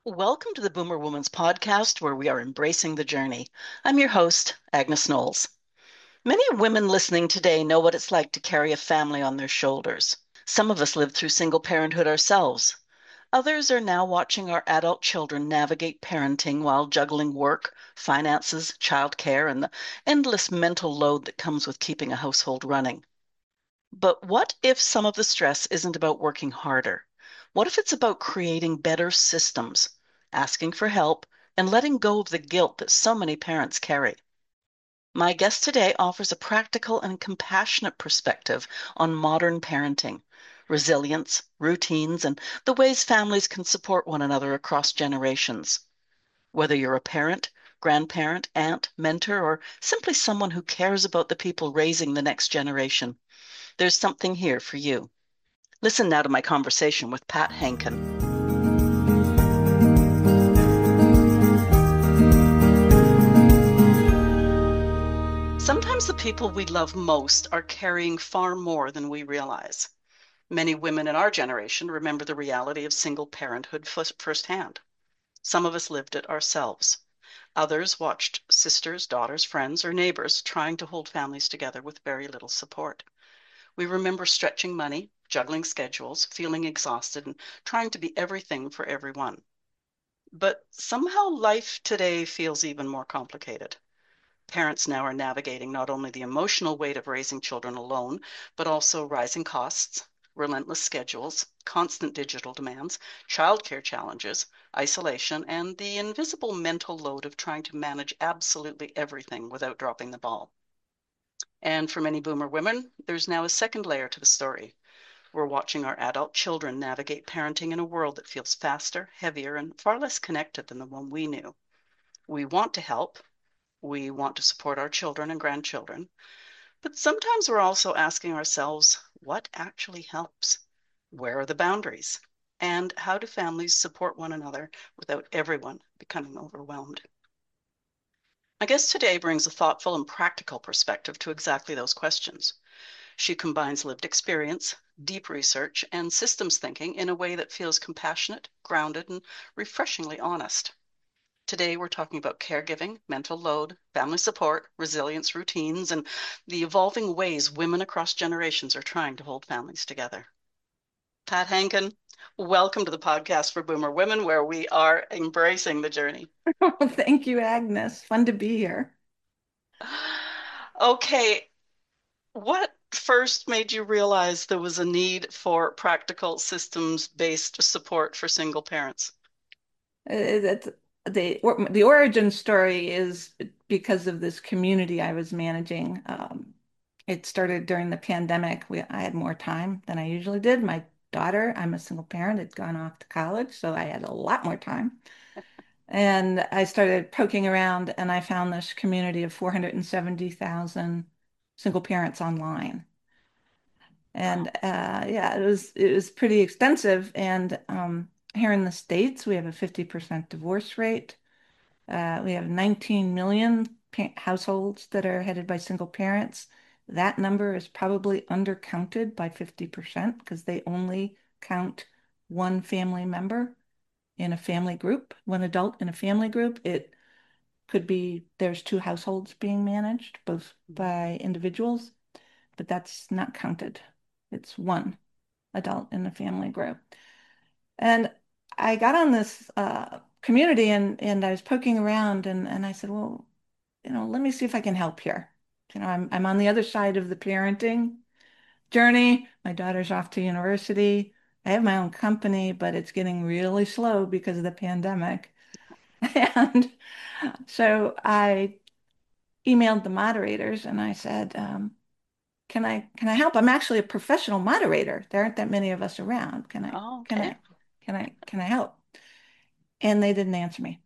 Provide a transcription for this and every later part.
Welcome to the Boomer Woman's podcast, where we are embracing the journey. I'm your host, Agnes Knowles. Many women listening today know what it's like to carry a family on their shoulders. Some of us lived through single parenthood ourselves. Others are now watching our adult children navigate parenting while juggling work, finances, childcare, and the endless mental load that comes with keeping a household running. But what if some of the stress isn't about working harder? What if it's about creating better systems, asking for help, and letting go of the guilt that so many parents carry? My guest today offers a practical and compassionate perspective on modern parenting, resilience, routines, and the ways families can support one another across generations. Whether you're a parent, grandparent, aunt, mentor, or simply someone who cares about the people raising the next generation, there's something here for you. Listen now to my conversation with Pat Hankin. Sometimes the people we love most are carrying far more than we realize. Many women in our generation remember the reality of single parenthood firsthand. Some of us lived it ourselves. Others watched sisters, daughters, friends, or neighbors trying to hold families together with very little support. We remember stretching money, juggling schedules, feeling exhausted, and trying to be everything for everyone. But somehow life today feels even more complicated. Parents now are navigating not only the emotional weight of raising children alone, but also rising costs, relentless schedules, constant digital demands, childcare challenges, isolation, and the invisible mental load of trying to manage absolutely everything without dropping the ball. And for many boomer women, there's now a second layer to the story. We're watching our adult children navigate parenting in a world that feels faster, heavier, and far less connected than the one we knew. We want to help. We want to support our children and grandchildren. But sometimes we're also asking ourselves, what actually helps? Where are the boundaries? And how do families support one another without everyone becoming overwhelmed? My guest today brings a thoughtful and practical perspective to exactly those questions. She combines lived experience, deep research, and systems thinking in a way that feels compassionate, grounded, and refreshingly honest. Today, we're talking about caregiving, mental load, family support, resilience routines, and the evolving ways women across generations are trying to hold families together. Pat Hankin, welcome to the podcast for Boomer Women, where we are embracing the journey. Well, thank you, Agnes. Fun to be here. Okay, what first made you realize there was a need for practical systems-based support for single parents? That's the origin story is because of this community I was managing. It started during the pandemic. I had more time than I usually did. My daughter, I'm a single parent, had gone off to college, so I had a lot more time. And I started poking around, and I found this community of 470,000 single parents online. And Wow. yeah, it was pretty extensive. And here in the States, we have a 50% divorce rate. We have 19 million pa households that are headed by single parents. That number is probably undercounted by 50% because they only count one family member in a family group, one adult in a family group. It could be there's two households being managed, both by individuals, but that's not counted. It's one adult in the family group. And I got on this community and I was poking around and I said, well, let me see if I can help here. I'm on the other side of the parenting journey. My daughter's off to university. I have my own company, but it's getting really slow because of the pandemic. And so I emailed the moderators and I said, can I help? I'm actually a professional moderator. There aren't that many of us around. Can I Oh, can okay. I can I help? And they didn't answer me.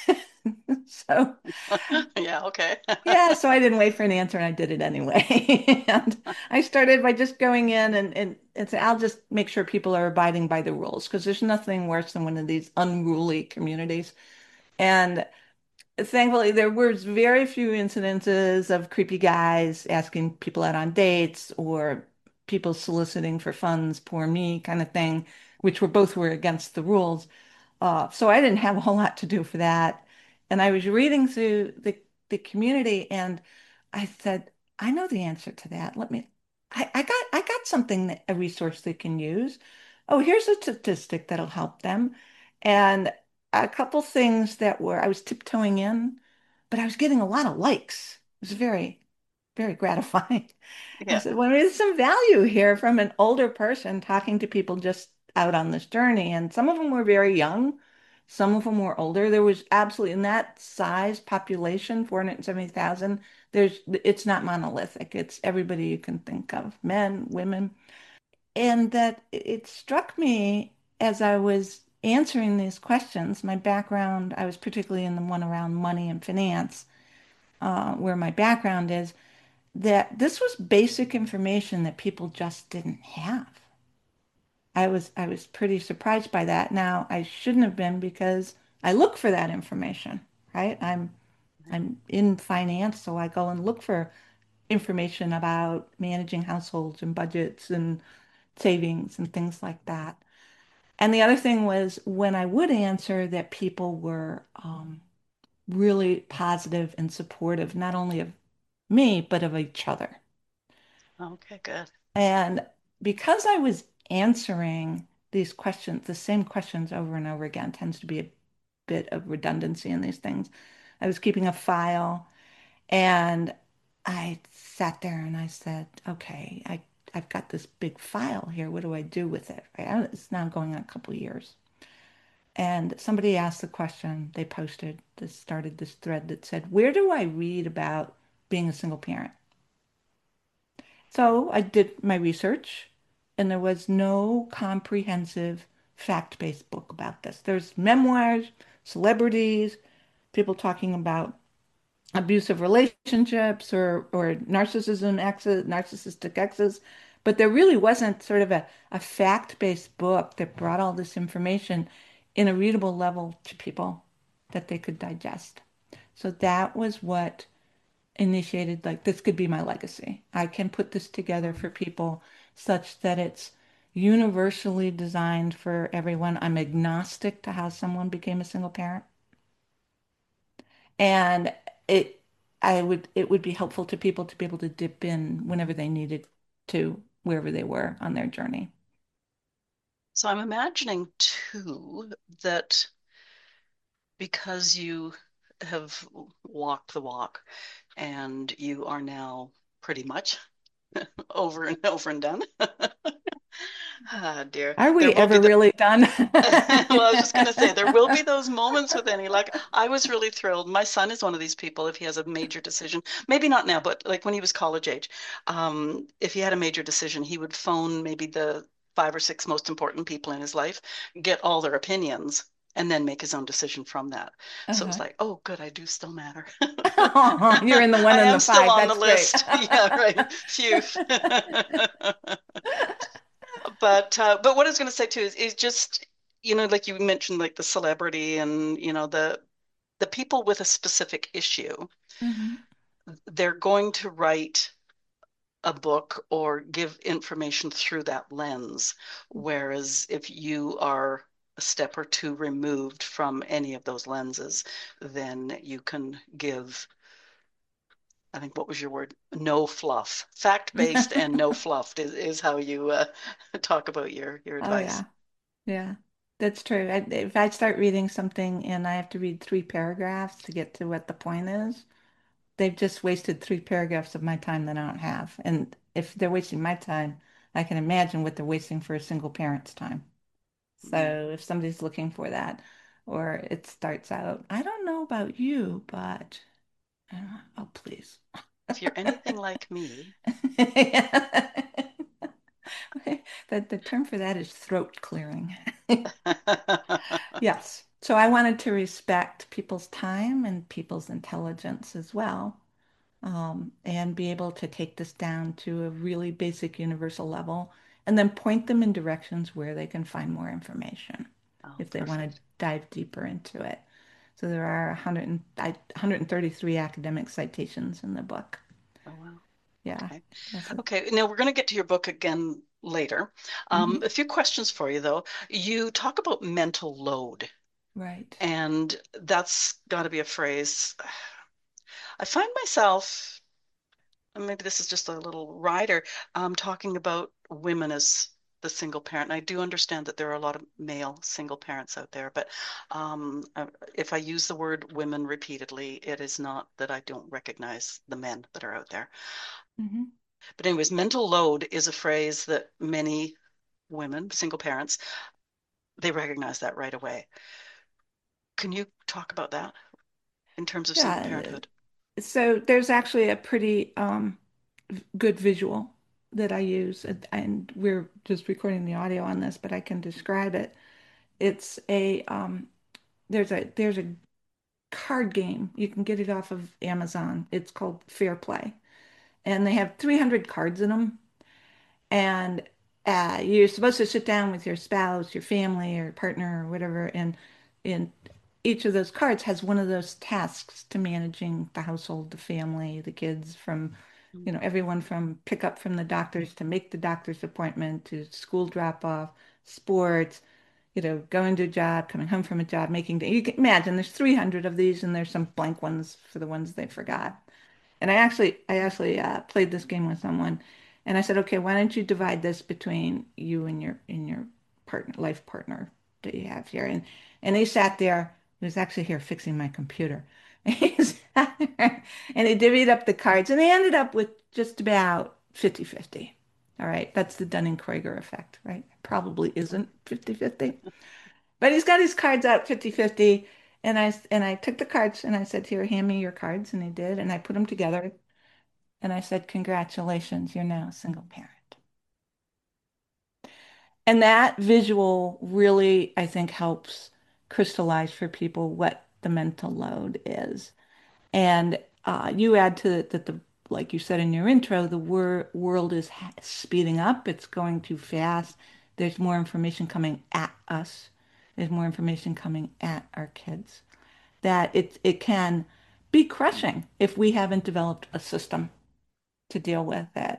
So Yeah, okay. yeah, so I didn't wait for an answer and I did it anyway. And I started by just going in and say, I'll just make sure people are abiding by the rules because there's nothing worse than one of these unruly communities. And thankfully, there were very few incidences of creepy guys asking people out on dates or people soliciting for funds, poor me kind of thing, which were both were against the rules. So I didn't have a whole lot to do for that. And I was reading through the community and I said, I know the answer to that. I got something that a resource they can use. Oh, here's a statistic that'll help them. And a couple things that were I was tiptoeing in, but I was getting a lot of likes. It was very, very gratifying. I Yeah. said, well, there's some value here from an older person talking to people just out on this journey. And some of them were very young, some of them were older. There was absolutely in that size population, 470,000, it's not monolithic. It's everybody you can think of, men, women. And that it struck me as I was answering these questions, my background, I was particularly in the one around money and finance, where my background is that this was basic information that people just didn't have. I was pretty surprised by that. Now, I shouldn't have been because I look for that information, right? I'm in finance, so I go and look for information about managing households and budgets and savings and things like that. And the other thing was when I would answer that people were really positive and supportive, not only of me, but of each other. Okay, good. And because I was answering these questions, the same questions over and over again, tends to be a bit of redundancy in these things. I was keeping a file and I sat there and I said, okay, I've got this big file here. What do I do with it? Right? It's now going on a couple of years. And somebody asked the question, they posted this, started this thread that said, where do I read about being a single parent? So I did my research, and there was no comprehensive fact-based book about this. There's memoirs, celebrities, people talking about abusive relationships or narcissism exes, narcissistic exes, but there really wasn't sort of a fact-based book that brought all this information in a readable level to people that they could digest. So that was what initiated like this could be my legacy. I can put this together for Mhm. people such that it's universally designed for everyone. I'm agnostic to how someone became a single parent. And it it would be helpful to people to be able to dip in whenever they needed to, wherever they were on their journey. So I'm imagining too that because you have walked the walk and you are now pretty much over and over and done. Ah, dear. Are There we will be ever the really done? well, I was just going to say there will be those moments with any luck. I was really thrilled. My son is one of these people. If he has a major decision, maybe not now, but like when he was college age, if he had a major decision, he would phone maybe the 5 or 6 most important people in his life, get all their opinions, and then make his own decision from that. So it was Uh-huh. like, oh, good, I do still matter. Oh, you're in the one I and am the still five. on the That's great. list. Yeah, right. Phew. But what I was going to say too is just like you mentioned like the celebrity and the people with a specific issue, Mhm. they're going to write a book or give information through that lens, whereas if you are a step or two removed from any of those lenses, then you can give, I think, what was your word? No fluff. Fact-based and no fluff is how you talk about your Oh advice. yeah. Yeah, that's true. If I start reading something and I have to read 3 paragraphs to get to what the point is, they've just wasted 3 paragraphs of my time that I don't have. And if they're wasting my time, I can imagine what they're wasting for a single parent's time. Yeah. So if somebody's looking for that, or it starts out, I don't know about you, but oh, please. If you're anything like me, The term for that is throat clearing. Yes. So I wanted to respect people's time and people's intelligence as well, and be able to take this down to a really basic universal level and then point them in directions where they can find more information oh, if they want to perfect. dive deeper into it. So there are 133 academic citations in the book. Oh, wow. Yeah. Okay. Yes. Okay. Now we're going to get to your book again later. Mhm. A few questions for you, though. You talk about mental load. Right. And that's got to be a phrase. I find myself, and maybe this is just a little rider, talking about women as the single parent. And I do understand that there are a lot of male single parents out there, but if I use the word women repeatedly, it is not that I don't recognize the men that are out there. Hmm. But anyways, mental load is a phrase that many women, single parents, they recognize that right away. Can you talk about that in terms of single Yeah. parenthood? So there's actually a pretty good visual that I use, and we're just recording the audio on this, but I can describe it. It's a there's a card game. You can get it off of Amazon. It's called Fair Play, and they have 300 cards in them. And you're supposed to sit down with your spouse, your family, or partner, or whatever, and each of those cards has one of those tasks to managing the household, the family, the kids, from, everyone from pick up from the doctors to make the doctor's appointment to school drop off, sports, going to a job, coming home from a job, you can imagine there's 300 of these, and there's some blank ones for the ones they forgot. And I actually played this game with someone, and I said, okay, why don't you divide this between you and your partner, life partner that you have here? And he sat there. He was actually here fixing my computer. And he sat there, and he divvied up the cards, and he ended up with just about 50-50. All right, that's the Dunning-Kruger effect, right? Probably isn't 50-50. But he's got his cards out 50-50. And I took the cards and I said, here, hand me your cards. And he did. And I put them together. And I said, congratulations, you're now a single parent. And that visual really, I think, helps crystallize for people what the mental load is. And you add to it that like you said in your intro, the world is speeding up. It's going too fast. There's more information coming at us. There's more information coming at our kids. That it can be crushing if we haven't developed a system to deal with it.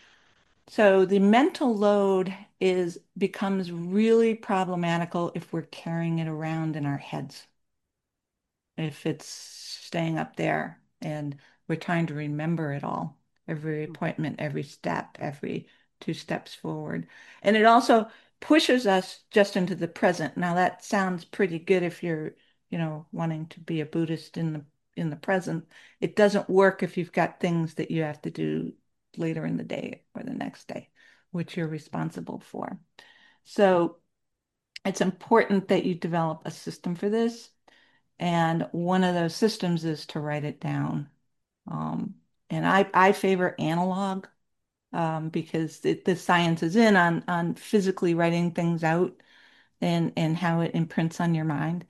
So the mental load is becomes really problematical if we're carrying it around in our heads, if it's staying up there and we're trying to remember it all, every appointment, every step, every two steps forward. And it also pushes us just into the present. Now that sounds pretty good if you're, wanting to be a Buddhist in the present. It doesn't work if you've got things that you have to do later in the day or the next day, which you're responsible for. So it's important that you develop a system for this. And one of those systems is to write it down. Um, and I favor analog because the science is in on physically writing things out and how it imprints on your mind.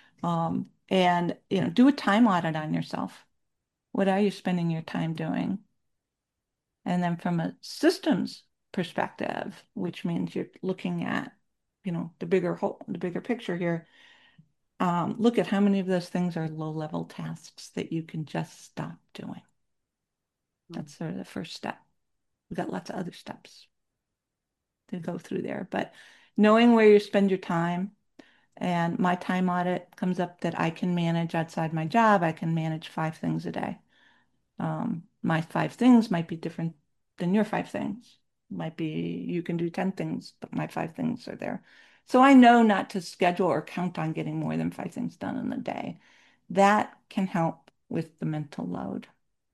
And do a time audit on yourself. What are you spending your time doing? And then from a systems perspective, which means you're looking at, the bigger whole, the bigger picture here. Look at how many of those things are low-level tasks that you can just stop doing. Mm. That's sort of the first step. We've got lots of other steps to go through there, but knowing where you spend your time, and my time audit comes up that I can manage outside my job. I can manage 5 things a day. My 5 things might be different than your 5 things. Might be you can do 10 things, but my 5 things are there. So I know not to schedule or count on getting more than 5 things done in the day. That can help with the mental load.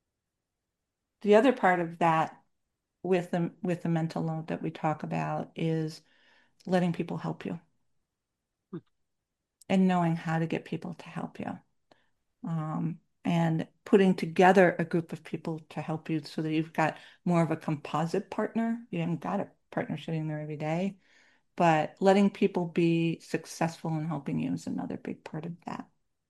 The other part of that with the mental load that we talk about is letting people help you and knowing how to get people to help you. And putting together a group of people to help you so that you've got more of a composite partner. You haven't got a partner sitting there every day, but letting people be successful in helping you is another big part of that.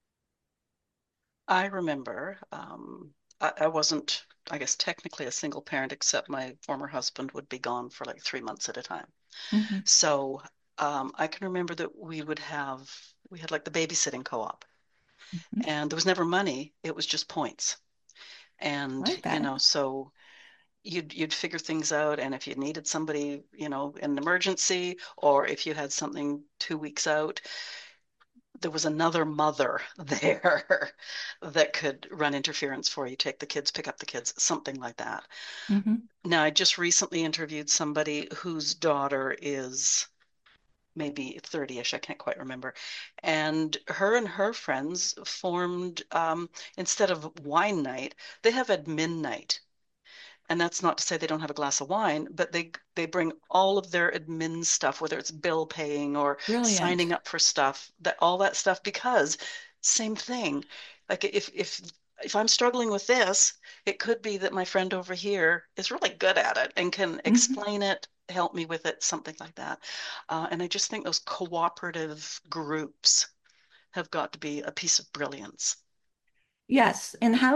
I remember I wasn't, I guess, technically a single parent, except my former husband would be gone for like 3 months at a time. Hmm. So I can remember that we had like the babysitting co-op, Hmm. and there was never money, it was just points. I And, like that. so you'd figure things out, and if you needed somebody, in an emergency, or if you had something 2 weeks out, there was another mother there that could run interference for you, take the kids, pick up the kids, something like that. Hmm. Now, I just recently interviewed somebody whose daughter is maybe 30-ish, I can't quite remember. And her friends formed, instead of wine night, they have admin night. And that's not to say they don't have a glass of wine, but they bring all of their admin stuff, whether it's bill paying or Brilliant. signing up for stuff, that all that stuff, because same thing. Like if I'm struggling with this, it could be that my friend over here is really good at it and can Hmm. explain it, help me with it, something like that. And I just think those cooperative groups have got to be a piece of brilliance. Yes. And how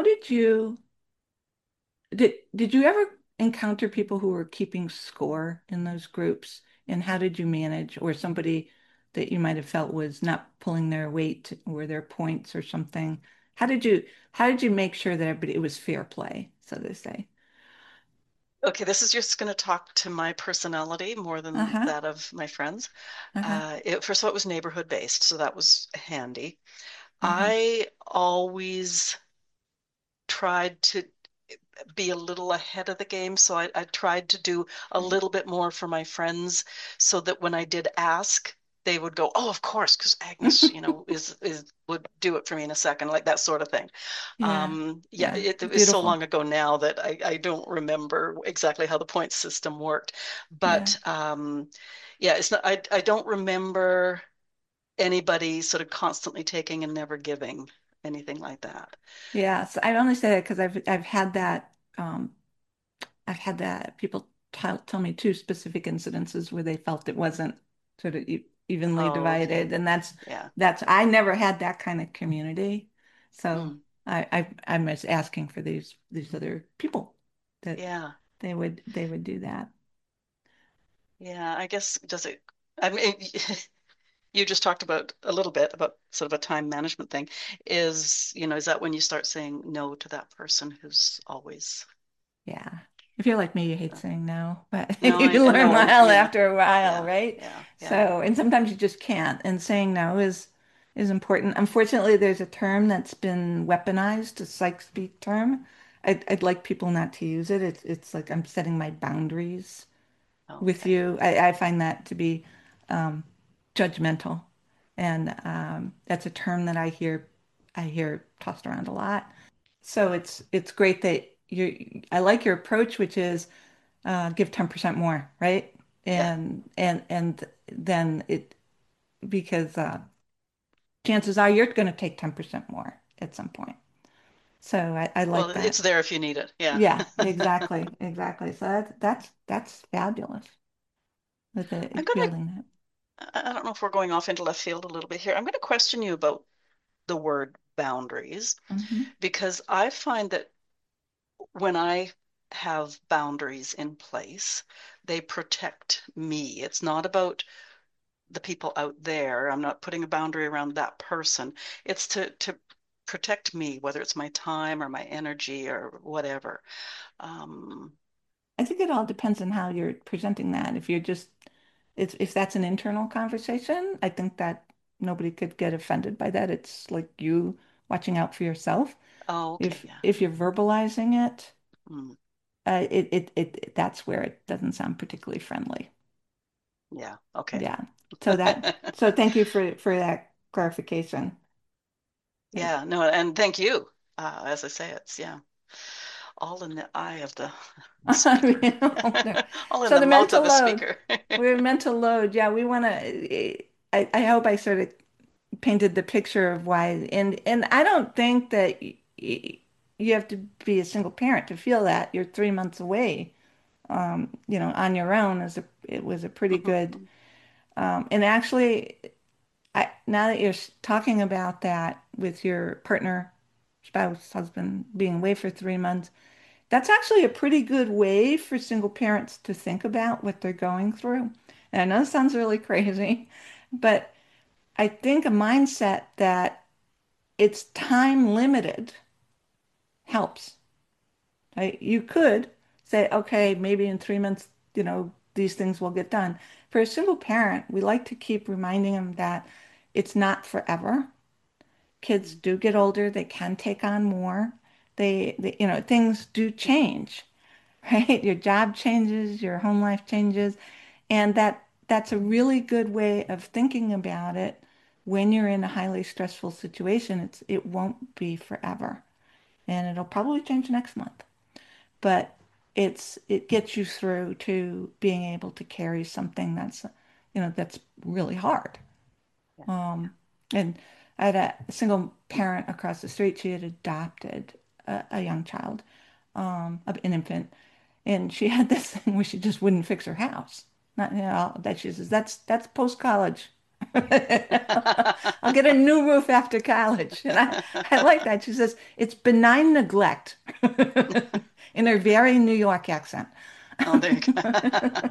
did you ever encounter people who were keeping score in those groups? And how did you manage, or somebody that you might have felt was not pulling their weight or their points or something? How did you make sure that everybody it was fair play, so to say? Okay, this is just going to talk to my personality more than Uh-huh. that of my friends. Uh-huh. First of all, it was neighborhood based, so that was handy. Uh-huh. I always tried to be a little ahead of the game, so I tried to do a Right. little bit more for my friends so that when I did ask, they would go, "Oh, of course," because Agnes, is would do it for me in a second, like that sort of thing. Yeah. Yeah, Yeah. it is so Beautiful. long ago now that I don't remember exactly how the point system worked. Yeah. But yeah, it's not, I don't remember anybody sort of constantly taking and never giving, anything like that. Yeah. So I only say that because I've had that people tell me two specific incidences where they felt it wasn't sort of evenly Oh, divided, okay. and Yeah. that's I never had that kind of community, so Mm, I'm just asking for these other people that yeah. they would do that. Yeah. I guess does it, I mean, you just talked about a little bit about sort of a time management thing. Is that when you start saying no to that person who's always, Yeah. If you're like me, you hate uh, saying no, but no, you I learn know. well Yeah. after a while, Yeah. right? Yeah. Yeah. So, and sometimes you just can't, and saying no is important. Unfortunately, there's a term that's been weaponized, a psych speak term. I'd like people not to use it. It's like I'm setting my boundaries with Okay. you. I find that to be um, judgmental, and that's a term that I hear tossed around a lot. So it's great that I like your approach, which is give 10% more, right? Yeah. And then it because chances are you're going to take 10% more at some point. So I Well, like it's that. there if you need it. Yeah. Yeah, exactly, exactly. So that's fabulous with I'm it gonna, building I don't know if we're going off into left field a little bit here. I'm going to question you about the word boundaries that. Hmm. because I find that when I have boundaries in place, they protect me. It's not about the people out there. I'm not putting a boundary around that person. It's to protect me, whether it's my time or my energy or whatever. Um, I think it all depends on how you're presenting that. If you're just if that's an internal conversation, I think that nobody could get offended by that. It's like you watching out for yourself. oh, okay, yeah. If you're verbalizing it, Mm, that's where it doesn't sound particularly friendly. yeah, okay. Yeah. So thank you for that clarification. It, Yeah, no, and thank you. As I say, it's yeah, all in the eye of the speaker, all in so the the mouth of mental the load, speaker. we're mental load. Yeah, we want to. I hope I sort of painted the picture of why, and I don't think that you have to be a single parent to feel that. You're 3 months away, on your own it was a pretty good. And actually, now that you're talking about that with your partner, spouse, husband being away for 3 months, that's actually a pretty good way for single parents to think about what they're going through. And I know it sounds really crazy, but I think a mindset that it's time limited helps. Right? You could say, okay, maybe in 3 months, these things will get done. For a single parent, we like to keep reminding them that It's not forever. Kids Mm. do get older, they can take on more. Things do change, right? Your job changes, your home life changes, and that's a really good way of thinking about it. When you're in a highly stressful situation, it won't be forever, and it'll probably change next month. But it gets you through to being able to carry something that's really hard. Yeah. And I had a single parent across the street. She had adopted a young child, an infant, and she had this thing where she just wouldn't fix her house. Not, that she says that's post-college. I'll get a new roof after college. And I like that. She says it's benign neglect in her very New York accent. Oh, there you go.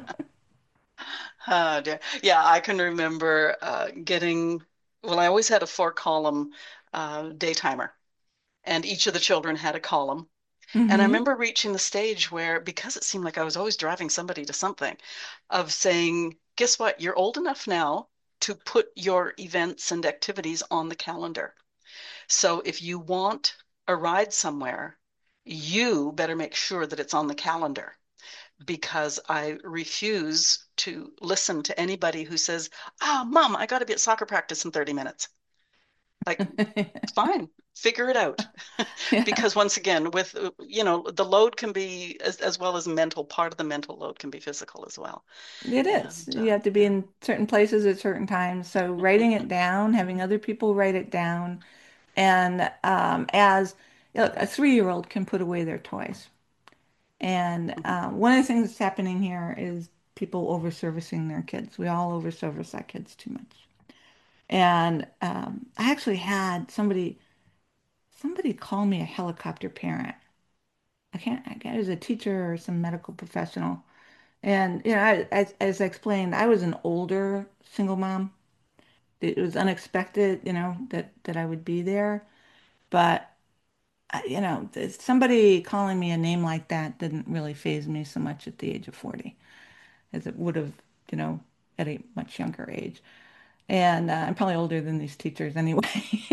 Oh, dear. Yeah, I can remember well, I always had a four-column day timer, and each of the children had a column. And I Hmm. remember reaching the stage where, because it seemed like I was always driving somebody to something, of saying, guess what? You're old enough now to put your events and activities on the calendar. So if you want a ride somewhere, you better make sure that it's on the calendar because I refuse to listen to anybody who says, "Ah, Mom, I got to be at soccer practice in 30 minutes." Like, fine, figure it out. Yeah, Because once again, the load can be as well as mental, part of the mental load can be physical as well. it is. And You have to be yeah. in certain places at certain times. So writing it down, having other people write it down, and as look, a 3-year-old can put away their toys. And Mhm. one of the things that's happening here is people over-servicing their kids. We all over-service our kids too much. And I actually had somebody call me a helicopter parent. I guess it was a teacher or some medical professional. And as I explained, I was an older single mom. It was unexpected, that I would be there. But somebody calling me a name like that didn't really faze me so much at the age of 40 as it would have, you know, at a much younger age. And I'm probably older than these teachers anyway.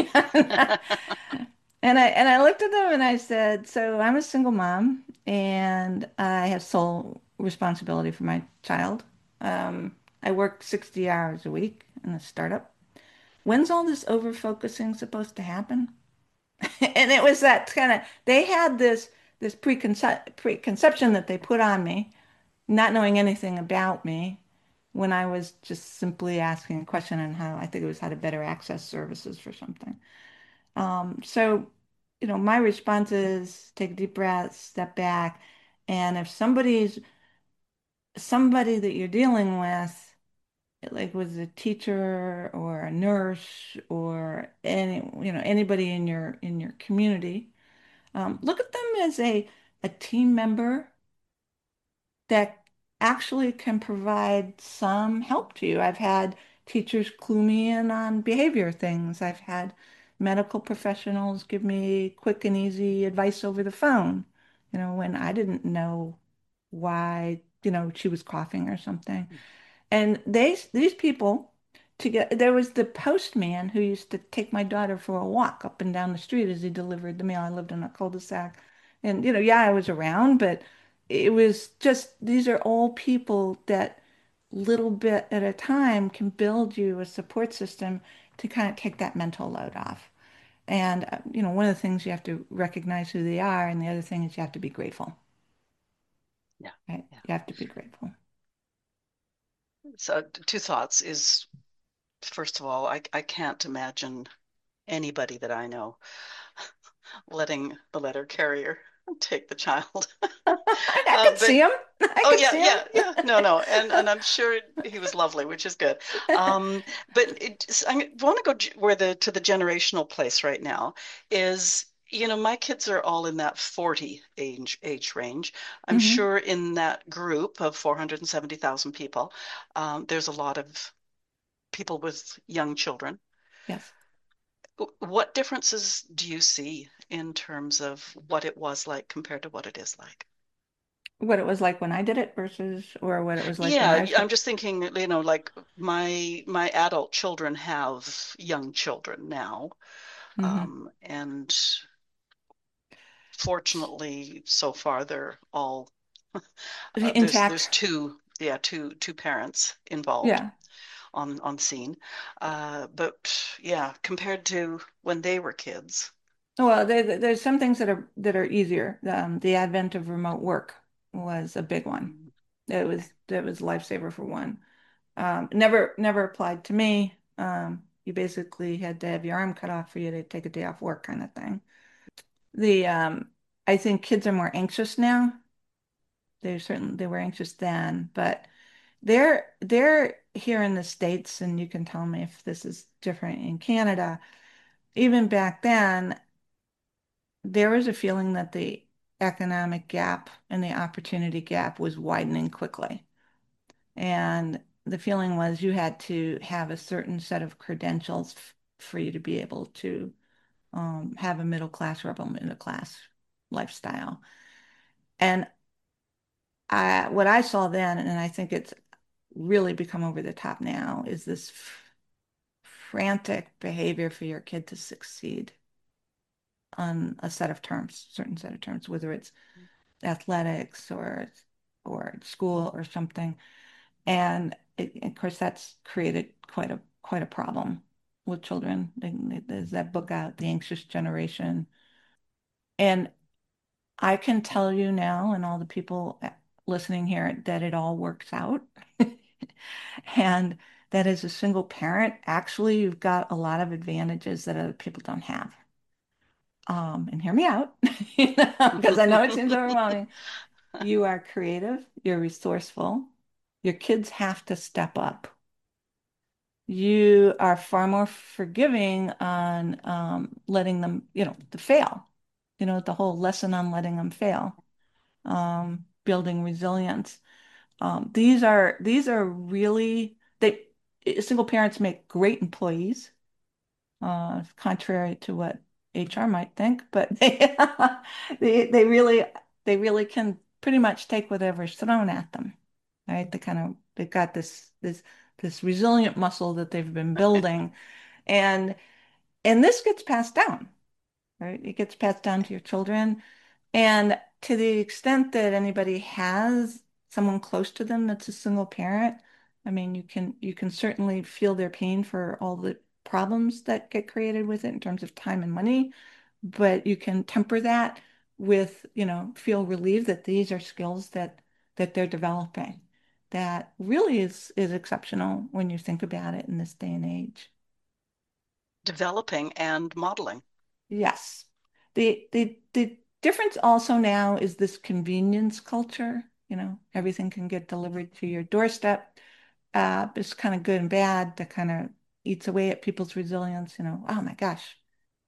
And I looked at them and I said, so I'm a single mom and I have sole responsibility for my child. I work 60 hours a week in a startup. When's all this over focusing supposed to happen? And it was that kind of they had this preconception that they put on me, not knowing anything about me, when I was just simply asking a question on I think it was how to better access services for something. So, my response is take a deep breath, step back, and if somebody that you're dealing with, like was a teacher or a nurse or anybody in your community, look at them as a team member that actually can provide some help to you. I've had teachers clue me in on behavior things. I've had medical professionals give me quick and easy advice over the phone, when I didn't know why, she was coughing or something. And these people there was the postman who used to take my daughter for a walk up and down the street as he delivered the mail. I lived in a cul-de-sac. And yeah, I was around, but it was just these are all people that little bit at a time can build you a support system to kind of take that mental load off. And one of the things you have to recognize who they are, and the other thing is you have to be grateful, Yeah. right? Yeah. You have to be grateful. So two thoughts is, first of all, I can't imagine anybody that I know letting the letter carrier take the child. I could see But him. I oh could yeah, see him. yeah, yeah. No, no, and I'm sure he was lovely, which is good. But I want to go where the to the generational place right now is. My kids are all in that 40 age range. I'm Hmm. sure in that group of 470,000 people, there's a lot of people with young children. Yes. What differences do you see in terms of what it was like compared to what it is like? what it was like when I did it versus or what it was like when Yeah, I was I'm kid. just thinking, like my adult children have young children now. Hmm. And fortunately, so far they're all there's Intact. two parents involved Yeah. on scene. But yeah, compared to when they were kids. Well, there's some things that are easier. The advent of remote work was a big one. Mm, It was a lifesaver for one. Never applied to me. You basically had to have your arm cut off for you to take a day off work kind of thing. The I think kids are more anxious now. They were anxious then, but they're here in the States, and you can tell me if this is different in Canada. Even back then, there was a feeling that the economic gap and the opportunity gap was widening quickly. And the feeling was you had to have a certain set of credentials for you to be able to have a middle class or upper middle class lifestyle. And what I saw then, and I think it's really become over the top now, is this frantic behavior for your kid to succeed on a set of terms, certain set of terms, whether it's athletics or school or something. And of course, that's created quite a problem with children. There's that book out, The Anxious Generation. And I can tell you now, and all the people listening here, that it all works out. And that as a single parent, actually, you've got a lot of advantages that other people don't have. And hear me out, because I know it seems overwhelming. You are creative, you're resourceful. Your kids have to step up. You are far more forgiving on letting them, to fail. The whole lesson on letting them fail, building resilience. These are really single parents make great employees, contrary to what HR might think, but they they really they really can pretty much take whatever's thrown at them, right? They've got this resilient muscle that they've been building, and this gets passed down, right? It gets passed down to your children, and to the extent that anybody has someone close to them that's a single parent, I mean, you can certainly feel their pain for all the problems that get created with it in terms of time and money, but you can temper that with, feel relieved that these are skills that they're developing. That really is exceptional when you think about it in this day and age. developing and modeling. Yes. The difference also now is this convenience culture. Everything can get delivered to your doorstep. It's kind of good and bad that kind of eats away at people's resilience. Oh my gosh,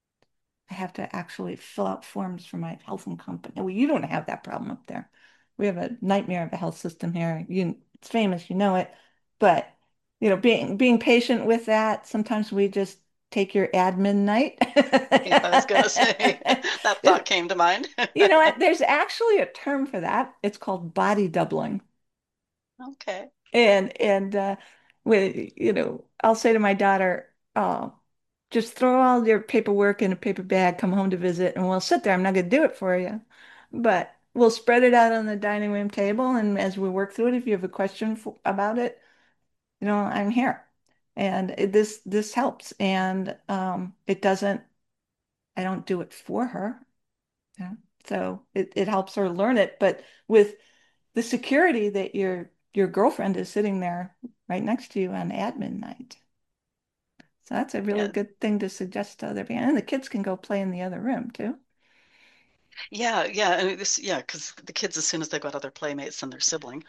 I have to actually fill out forms for my health and company. Well, you don't have that problem up there. We have a nightmare of a health system here. It's famous, you know it. But being patient with that, sometimes we just take your admin night. Yeah, I was gonna say that thought came to mind. You know what? There's actually a term for that. It's called body doubling. Okay. And when I'll say to my daughter, just throw all your paperwork in a paper bag, come home to visit, and we'll sit there. I'm not going to do it for you, but we'll spread it out on the dining room table. And as we work through it, if you have a question about it, I'm here. And this helps. And it doesn't. I don't do it for her. Yeah. So it helps her learn it, but with the security that your girlfriend is sitting there right next to you on admin night. So that's a really Yeah. good thing to suggest to other parents. And the kids can go play in the other room too. Yeah, and because the kids, as soon as they've got other playmates than their sibling,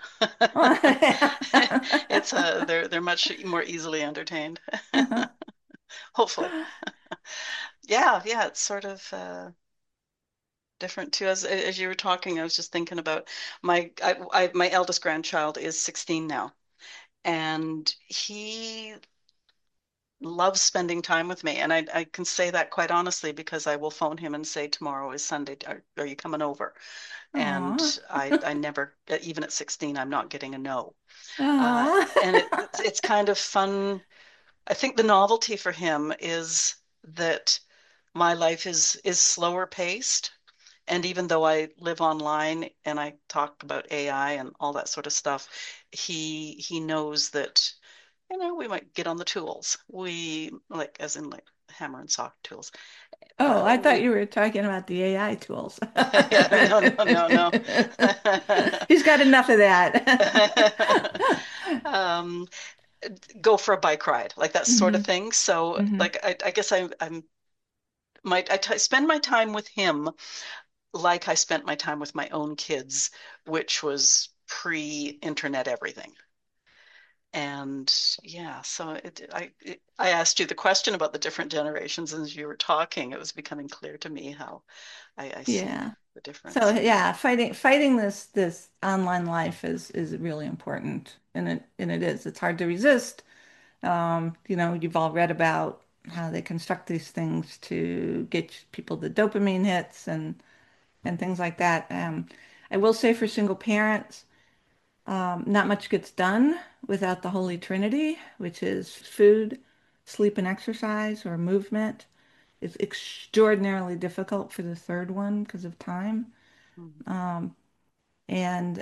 they're much more easily entertained. Hopefully. Yeah, it's sort of different too. As you were talking, I was just thinking about my eldest grandchild is 16 now, and loves spending time with me. And I can say that quite honestly because I will phone him and say, tomorrow is Sunday. Are you coming over? And Aw. I never, even at 16, I'm not getting a no. Aw. And it's kind of fun. I think the novelty for him is that my life is slower paced. And even though I live online and I talk about AI and all that sort of stuff, he knows that, we might get on the tools. We like as in like hammer and saw tools. Oh, I thought We you were talking about the AI tools. yeah, no, no, no, no. He's got enough of that. um, go for a bike ride, like that sort of hmm thing. So, hmm like, I guess I'm spend my time with him like I spent my time with my own kids, which was pre-internet everything. And yeah, so I asked you the question about the different generations, and as you were talking, it was becoming clear to me how I see Yeah. the So difference. yeah, fighting this online life is really important, and it is. It's hard to resist. You've all read about how they construct these things to get people the dopamine hits and things like that. I will say for single parents, not much gets done without the Holy Trinity, which is food, sleep and exercise or movement. It's extraordinarily difficult for the third one because of time. Mhm. And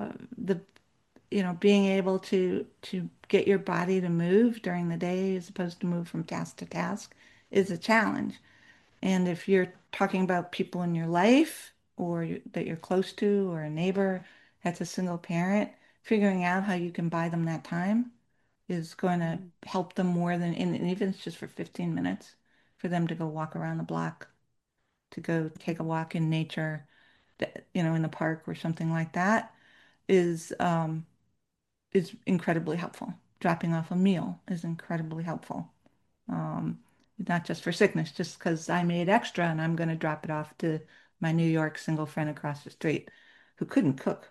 being able to get your body to move during the day as opposed to move from task to task is a challenge. And if you're talking about people in your life or that you're close to or a neighbor that's a single parent, figuring out how you can buy them that time is going to Mhm. help them more than, and even if it's just for 15 minutes for them to go walk around the block, to go take a walk in nature, in the park or something like that is is incredibly helpful. Dropping off a meal is incredibly helpful. Um, Not just for sickness, just because I made extra and I'm going to drop it off to my New York single friend across the street who couldn't cook.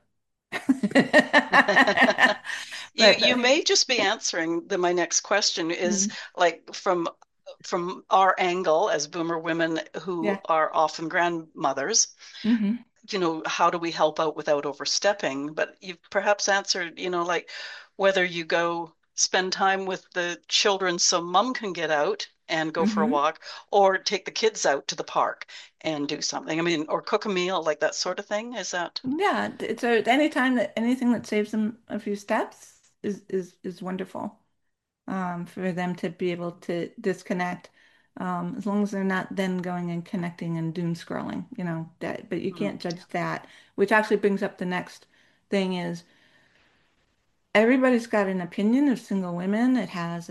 But You may just be answering my next question is mm, like from our angle as boomer women who yeah. are often grandmothers, hmm how do we help out without overstepping? But you've perhaps answered, like whether you go spend time with the children so mom can get out and go for a hmm walk, or take the kids out to the park and do something. I mean, or cook a meal, like that sort of thing. Is that? Yeah, it's anything that saves them a few steps is wonderful. For them to be able to disconnect, as long as they're not then going and connecting and doom scrolling, that, but you Mm, can't judge that, which actually brings up the next thing is everybody's got an opinion of single women. It has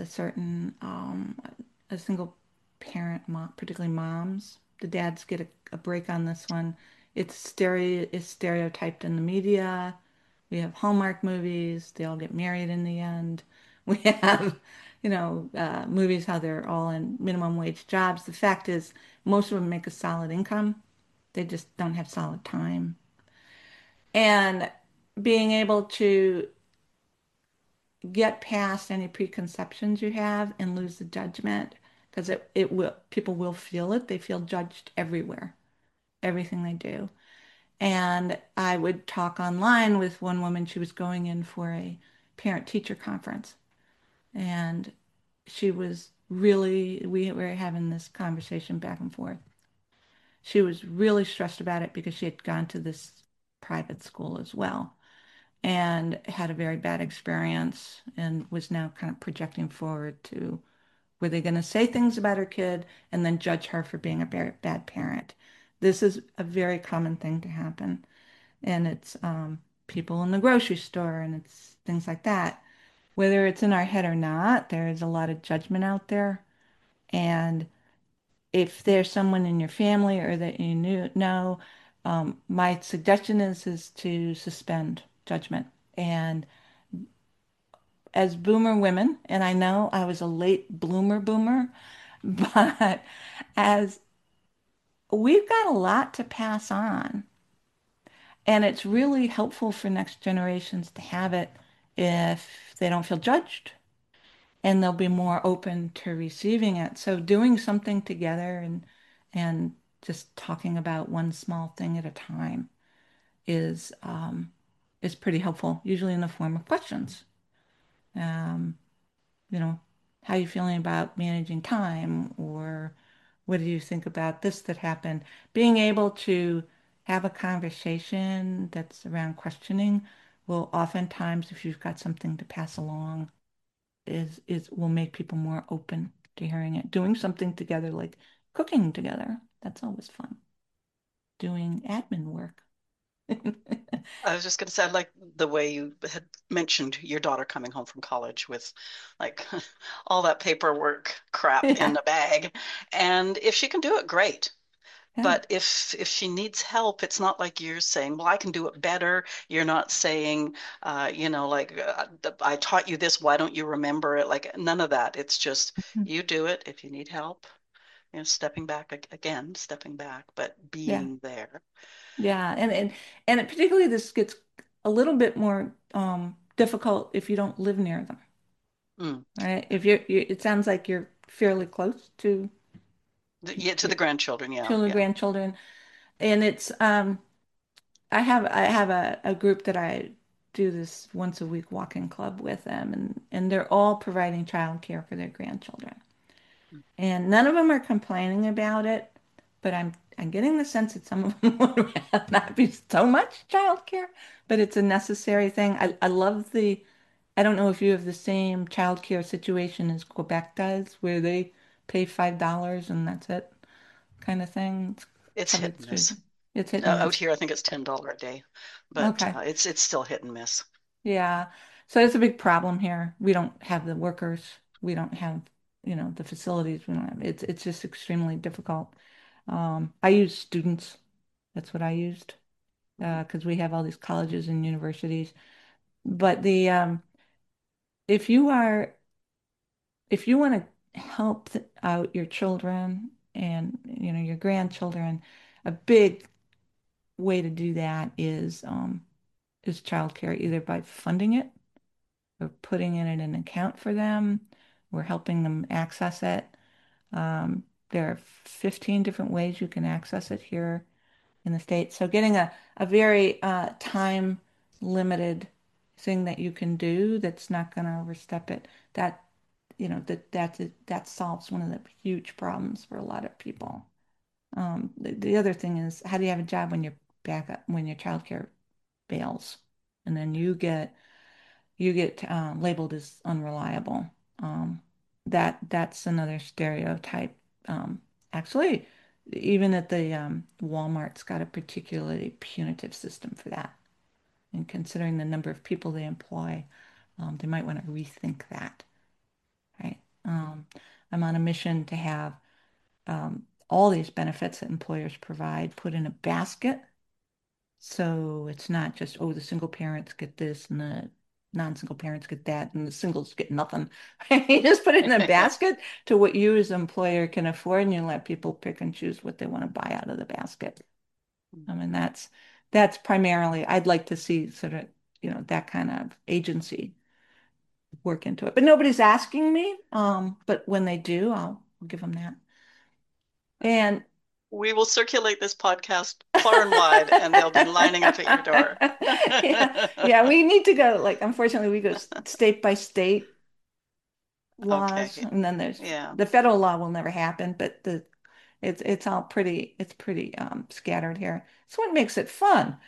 a single parent mom, particularly moms. The dads get a break on this one. It's stereotyped in the media. We have Hallmark movies. They all get married in the end. We have, movies how they're all in minimum wage jobs. The fact is, most of them make a solid income. They just don't have solid time. And being able to get past any preconceptions you have and lose the judgment, because it will, people will feel it. They feel judged everywhere, everything they do. And I would talk online with one woman. She was going in for a parent-teacher conference. And she was really, we were having this conversation back and forth. She was really stressed about it because she had gone to this private school as well and had a very bad experience and was now kind of projecting forward to were they going to say things about her kid and then judge her for being a bad parent. This is a very common thing to happen. And it's people in the grocery store and it's things like that. Whether it's in our head or not, there is a lot of judgment out there. And if there's someone in your family or that you know, my suggestion is to suspend judgment. And as boomer women, and I know I was a late bloomer boomer, but as we've got a lot to pass on, and it's really helpful for next generations to have it if they don't feel judged and they'll be more open to receiving it. So doing something together and just talking about one small thing at a time is is pretty helpful, usually in the form of questions. Um, you know, how are you feeling about managing time, or what do you think about this that happened? Being able to have a conversation that's around questioning will oftentimes, if you've got something to pass along, is will make people more open to hearing it. Doing something together, like cooking together, that's always fun. Doing admin work. I was just going to say, I like the way you had mentioned your daughter coming home from college with like all that paperwork crap in Yeah, a bag. And if she can do it, great. yeah. But if she needs help, it's not like you're saying, "Well, I can do it better." You're not saying, like, "I taught you this. Why don't you remember it?" Like none of that. It's just you do it. If you need help, stepping back again, stepping back, but Yeah. being there. Yeah, and particularly this gets a little bit more difficult if you don't live near them, Mm. right? If it sounds like you're fairly close to Yeah, to your the grandchildren. Yeah, children, yeah. grandchildren, and it's I have a group that I do this once a week walking club with them, and they're all providing childcare for their grandchildren. And none of them are complaining about it, but I'm getting the sense that some of them would rather not be so much childcare, but it's a necessary thing. I love I don't know if you have the same childcare situation as Quebec does, where they pay $5 and that's it, kind of thing. It's It's hit covered and through. miss. It's hit and Out miss. here, I think it's $10 a day, but Okay. it's still hit and miss. Yeah. So it's a big problem here. We don't have the workers. We don't have, the facilities. We don't have, it's just extremely difficult. I use students. That's what I used Mhm. because we have all these colleges and universities. But if you are if you want to help out your children and your grandchildren, a big way to do that is childcare, either by funding it or putting it in an account for them or helping them access it. There are 15 different ways you can access it here in the States. So getting a very time limited thing that you can do that's not going to overstep it, that that solves one of the huge problems for a lot of people. The other thing is, how do you have a job when when your childcare fails, and then you get labeled as unreliable. Um, that's another stereotype. Actually, even at the Walmart's got a particularly punitive system for that. And considering the number of people they employ, they might want to rethink that, right? I'm on a mission to have all these benefits that employers provide put in a basket so it's not just, oh, the single parents get this and the non-single parents get that and the singles get nothing. You just put it in a basket to what you as an employer can afford and you let people pick and choose what they want to buy out of the basket. I mean, that's primarily, I'd like to see sort of, that kind of agency work into it. But nobody's asking me. But when they do, I'll give them that. And We will circulate this podcast far and wide, and they'll be lining up at your door. yeah, yeah, we need to go, like, unfortunately, we go state by state laws, Okay. and then there's Yeah. the federal law will never happen, but it's all pretty scattered here. That's what makes it fun.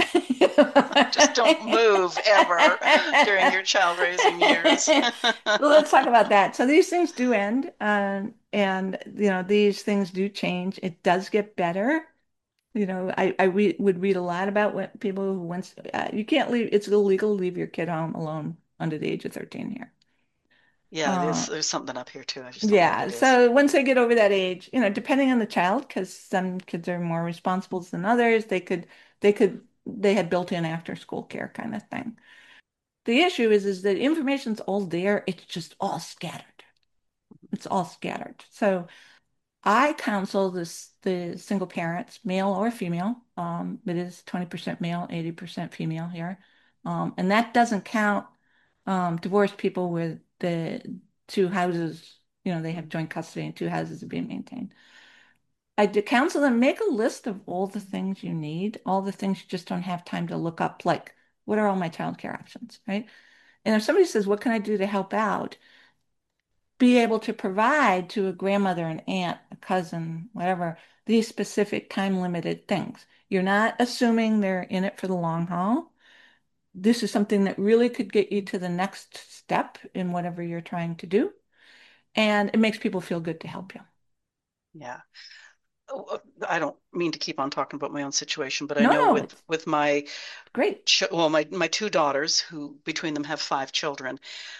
Just don't move ever during your child raising years. Well, let's talk about that. So these things do end, and these things do change. It does get better. Would read a lot about what people who once you can't leave. It's illegal to leave your kid home alone under the age of 13 here. Yeah, it is. Uh, There's something up here too. I just don't know what yeah. it is. So once they get over that age, depending on the child, because some kids are more responsible than others, they had built-in after-school care kind of thing. The issue is that information's all there. It's just all scattered. It's all scattered. So I counsel the single parents, male or female. It is 20% male, 80% female here. And that doesn't count divorced people with the two houses, they have joint custody and two houses are being maintained. I do counsel them, make a list of all the things you need, all the things you just don't have time to look up, like what are all my childcare options, right? And if somebody says, what can I do to help out? Be able to provide to a grandmother, an aunt, a cousin, whatever, these specific time limited things. You're not assuming they're in it for the long haul. This is something that really could get you to the next step in whatever you're trying to do. And it makes people feel good to help you. Yeah. I don't mean to keep on talking about my own situation, but I No, know no, with it's my great. well, my two daughters, who between them have five children,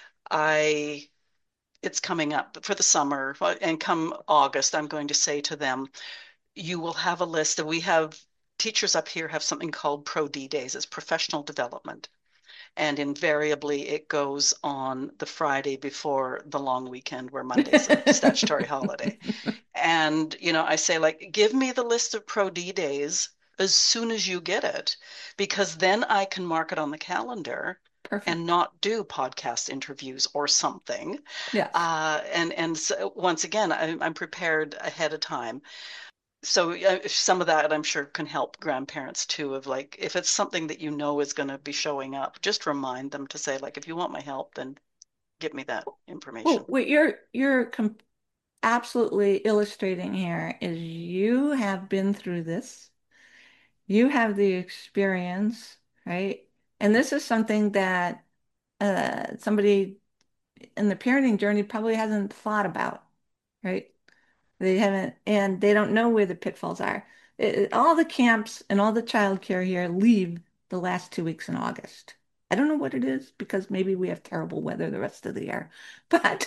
I it's coming up for the summer, and come August, I'm going to say to them, you will have a list that we have. Teachers up here have something called Pro D days. It's professional development. And invariably, it goes on the Friday before the long weekend, where Monday's a statutory holiday. And, I say, like, give me the list of Pro D days as soon as you get it, because then I can mark it on the calendar and Perfect. not do podcast interviews or something. Yes. And so, once again, I'm prepared ahead of time. So some of that I'm sure can help grandparents too, of like, if it's something that is going to be showing up, just remind them to say, like, if you want my help, then give me that Well, information. what you're absolutely illustrating here is you have been through this. You have the experience, right? And this is something that somebody in the parenting journey probably hasn't thought about, right? They haven't, and they don't know where the pitfalls are. All the camps and all the childcare here leave the last 2 weeks in August. I don't know what it is because maybe we have terrible weather the rest of the year, but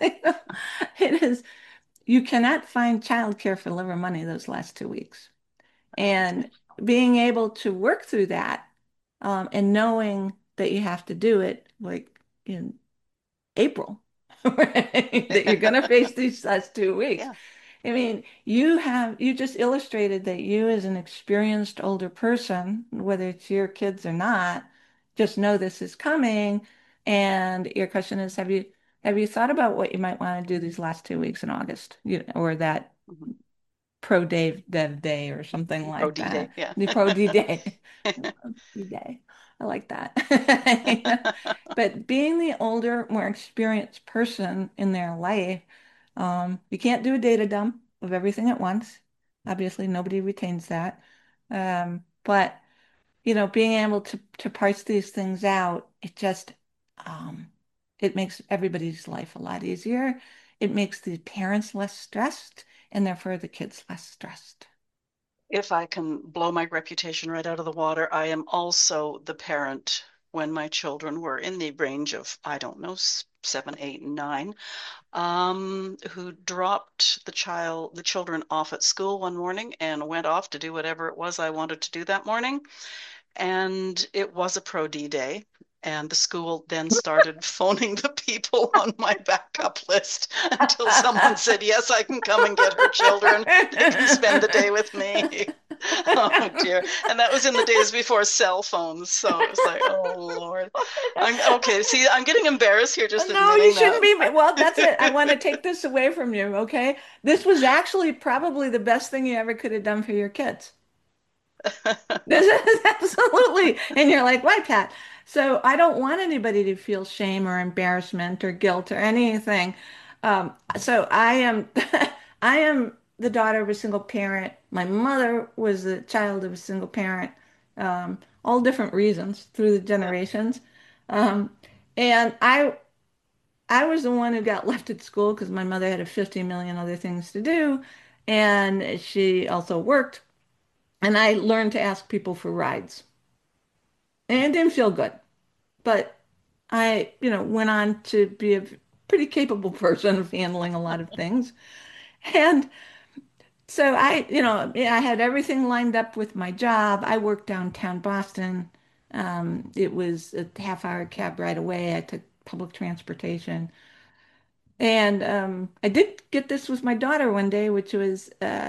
it is, you cannot find childcare for love or money those last 2 weeks. Okay. And being able to work through that, and knowing that you have to do it like in April, right? That you're going to face these last 2 weeks. Yeah. I mean, you just illustrated that you as an experienced older person, whether it's your kids or not, just know this is coming. And your question is, have you thought about what you might want to do these last 2 weeks in August, or that Mhm. pro Dev Day or something Pro like D that? day. Yeah. The pro D Day. D Day. I like that. You know? But being the older, more experienced person in their life, you can't do a data dump of everything at once. Obviously, nobody retains that. But being able to parse these things out, um, it makes everybody's life a lot easier. It makes the parents less stressed, and therefore the kids less stressed. If I can blow my reputation right out of the water, I am also the parent when my children were in the range of, I don't know, 7, 8, and 9, who dropped the children off at school one morning and went off to do whatever it was I wanted to do that morning. And it was a Pro D day. And the school then started phoning the people on my backup list until someone said, yes, I can come and get her children. They can spend the day with me. Oh dear. And that was in the days before cell phones. So it was like, oh Lord. I'm okay. See, I'm getting embarrassed here just No, you admitting shouldn't that. be. Well, that's it. I want to take this away from you, okay? This was actually probably the best thing you ever could have done for your kids. This is absolutely. And you're like, why, Pat? So I don't want anybody to feel shame or embarrassment or guilt or anything. So I am, I am the daughter of a single parent. My mother was the child of a single parent, all different reasons through the Yeah. generations. Um, and I was the one who got left at school because my mother had a 50 million other things to do, and she also worked. And I learned to ask people for rides. And it didn't feel good, but I, went on to be a pretty capable person of handling a lot of things. And so I had everything lined up with my job. I worked downtown Boston. It was a half-hour cab ride away. I took public transportation. And I did get this with my daughter one day, which was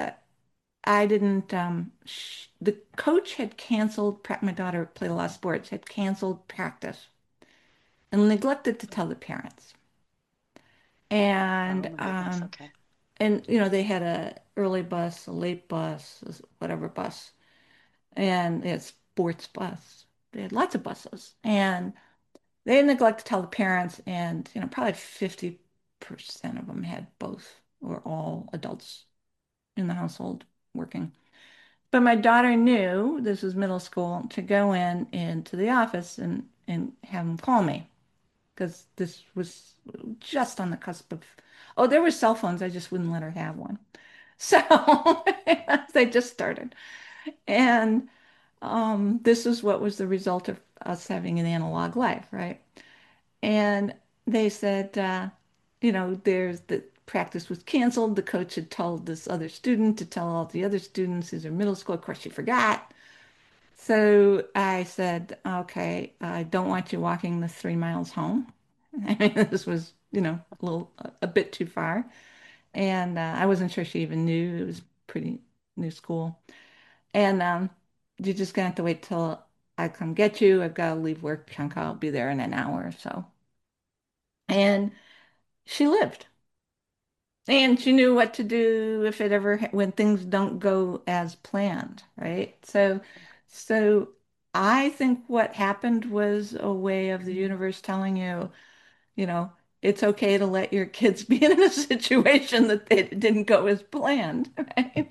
I didn't. Sh the coach had canceled. My daughter played a lot of sports. Had canceled practice and neglected to tell the parents. Oh And my goodness. Okay. they had a early bus, a late bus, whatever bus, and they had sports bus. They had lots of buses, and they neglect to tell the parents, and probably 50% of them had both or all adults in the household working. But my daughter knew this was middle school to go in into the office and have them call me because this was just on the cusp of, oh, there were cell phones. I just wouldn't let her have one. So they just started. And this is what was the result of us having an analog life, right? And they said, there's the practice was canceled. The coach had told this other student to tell all the other students these are middle school. Of course, she forgot. So I said, okay, I don't want you walking the 3 miles home. I mean, this was, a bit too far. And I wasn't sure she even knew it was pretty new school. And you're just gonna have to wait till I come get you. I've got to leave work chunk. I'll be there in an hour or so. And she lived. And she knew what to do if it ever when things don't go as planned, right? So I think what happened was a way of the universe telling you, you know, it's okay to let your kids be in a situation that it didn't go as planned, right?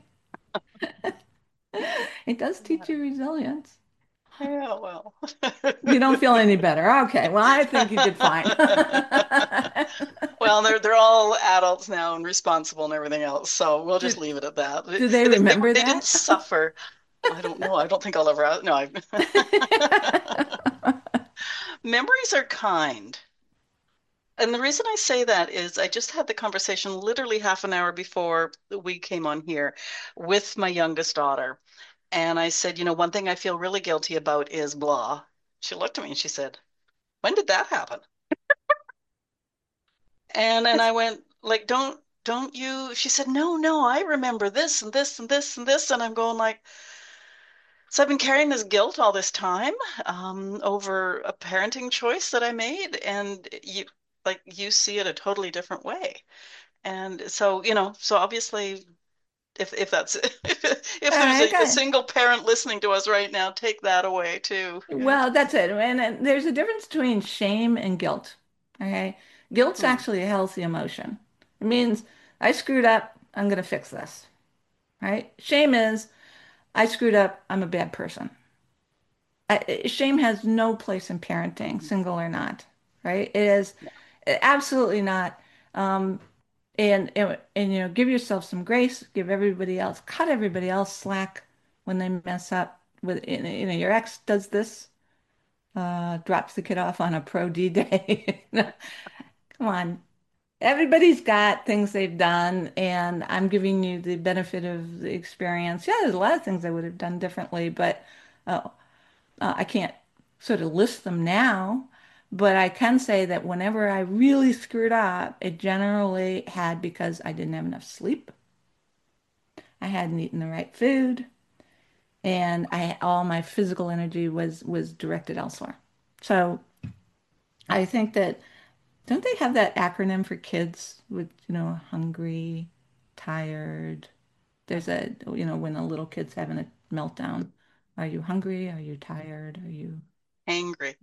It does teach you resilience. Yeah, well. You don't feel any better. Okay, well, I think you did fine. Well, they're all adults now and responsible and everything else, so we'll just Do, leave it at that. do they remember They didn't that? suffer. I don't know. I don't think I'll ever. No, memories are kind. And the reason I say that is I just had the conversation literally half an hour before we came on here with my youngest daughter. And I said, one thing I feel really guilty about is blah. She looked at me and she said, when did that happen? And I went, like, don't you? She said, no, I remember this and this and this and this. And I'm going like, so I've been carrying this guilt all this time, over a parenting choice that I made, and you see it a totally different way. And so, so obviously, if that's if there's I a got single parent listening to us right now, take that away too. Yeah. Well, that's it. And there's a difference between shame and guilt. Okay. Guilt's Hmm. actually a healthy emotion. It means I screwed up, I'm going to fix this. Right? Shame is I screwed up, I'm a bad person. Shame has no place in parenting, single or not. Right? It is Yeah. absolutely not. Um, and give yourself some grace, give everybody else, cut everybody else slack when they mess up with, your ex does this drops the kid off on a pro D day. Come on. Everybody's got things they've done, and I'm giving you the benefit of the experience. Yeah, there's a lot of things I would have done differently, but uh, I can't sort of list them now. But I can say that whenever I really screwed up, it generally had because I didn't have enough sleep. I hadn't eaten the right food, and I all my physical energy was directed elsewhere. So I think that don't they have that acronym for kids with, hungry, tired? There's when a little kid's having a meltdown. Are you hungry? Are you tired? Angry.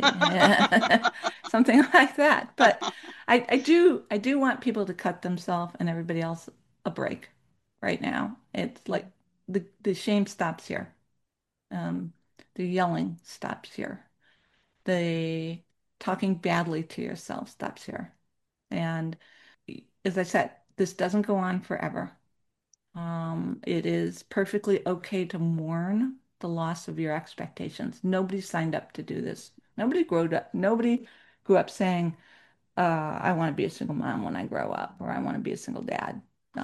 Something like that. But I do want people to cut themselves and everybody else a break right now. It's like the shame stops here. Um, the yelling stops here. The talking badly to yourself stops here. And as I said, this doesn't go on forever. It is perfectly okay to mourn the loss of your expectations. Nobody signed up to do this. Nobody grew up saying, I want to be a single mom when I grow up, or I want to be a single dad.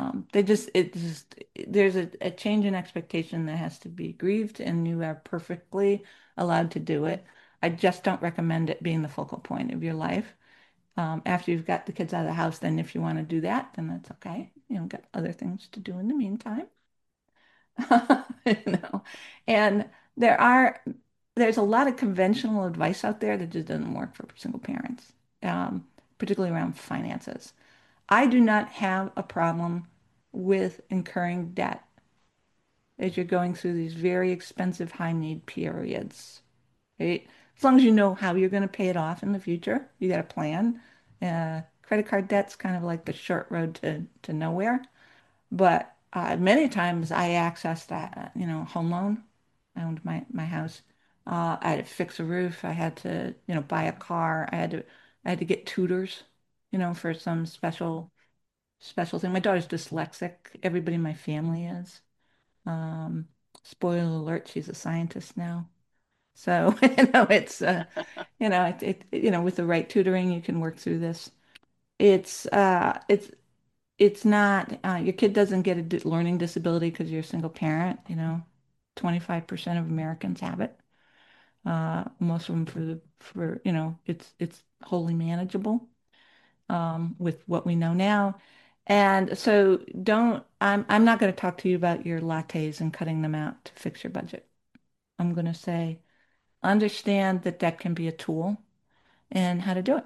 There's a change in expectation that has to be grieved, and you are perfectly allowed to do it. I just don't recommend it being the focal point of your life. After you've got the kids out of the house, then if you want to do that, then that's okay. Got other things to do in the meantime. You know, and there are there's a lot of conventional advice out there that just doesn't work for single parents, um, particularly around finances. I do not have a problem with incurring debt as you're going through these very expensive high need periods, right? As long as you know how you're going to pay it off in the future, you got a plan. Credit card debt's kind of like the short road to nowhere. But many times I accessed that, home loan. I owned my house. I had to fix a roof. I had to, buy a car. I had to get tutors, for some special thing. My daughter's dyslexic. Everybody in my family is. Um, Spoiler alert, she's a scientist now. So, it's with the right tutoring, you can work through this. It's it's not your kid doesn't get a learning disability because you're a single parent, 25% of Americans have it. Most of them it's wholly manageable with what we know now. And so I'm not going to talk to you about your lattes and cutting them out to fix your budget. I'm going to say understand that that can be a tool and how to do it.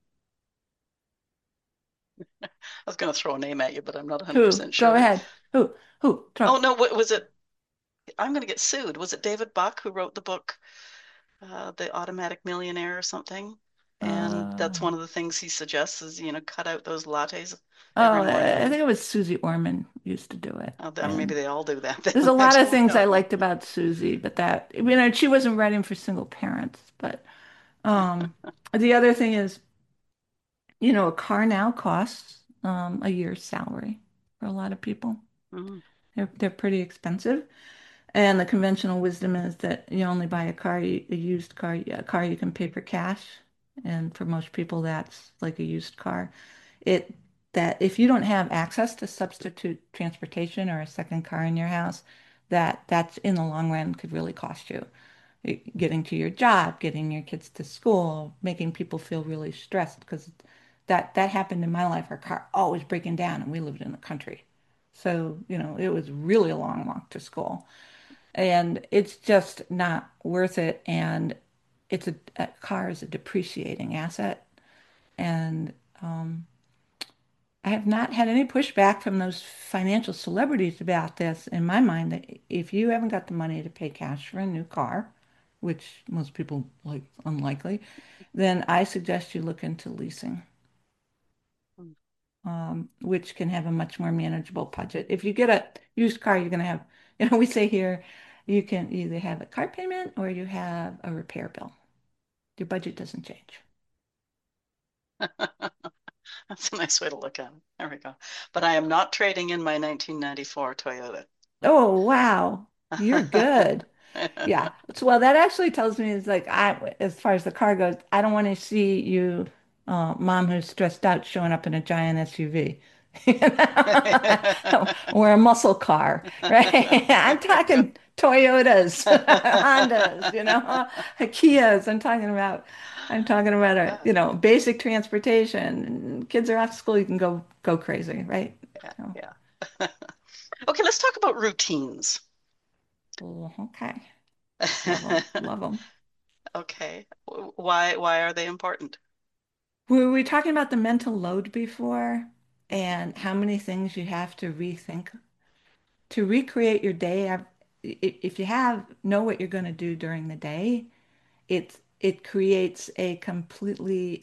I was going to throw a name at you, but I'm not Who? 100% Go sure. ahead. Who? Oh, Throw. no, what was it? I'm going to get sued. Was it David Buck who wrote the book, The Automatic Millionaire or something? And that's Uh, one of the things he suggests is, cut out those lattes oh, every I morning. think it was Susie Orman used to do it. Maybe And they all do that there's then. a I lot of don't things I know. liked about Susie, but that, she wasn't writing for single parents. But the other thing is, a car now costs a year's salary for a lot of people. Mm, They're pretty expensive. And the conventional wisdom is that you only buy a used car, a car you can pay for cash. And for most people, that's like a used car. It that if you don't have access to substitute transportation or a second car in your house, that's in the long run could really cost you. Getting to your job, getting your kids to school, making people feel really stressed because that happened in my life. Our car always breaking down, and we lived in the country. So, it was really a long walk to school. And it's just not worth it. And a car is a depreciating asset. And I have not had any pushback from those financial celebrities about this. In my mind, that if you haven't got the money to pay cash for a new car, which most people like unlikely, then I suggest you look into leasing, mm. which can have a much more manageable budget. If you get a used car, you're going to have, we say here, you can either have a car payment or you have a repair bill. Your budget doesn't change. That's a nice way to look at it. There we go. But I am not trading in my 1994 Toyota. Oh, wow. You're good. Yeah. So, well, that actually tells me is like as far as the car goes, I don't want to see you, mom who's stressed out, showing up in a giant SUV, or a muscle car, right? I'm talking Toyotas, Hondas, Kias. I'm talking about basic transportation. Kids are off school, you can go crazy, right? Yeah, So, yeah. Okay, let's talk about routines. oh, okay. Love them. Love them. Okay. Why are they important? Were we talking about the mental load before and how many things you have to rethink to recreate your day? If you know what you're going to do during the day, it creates a completely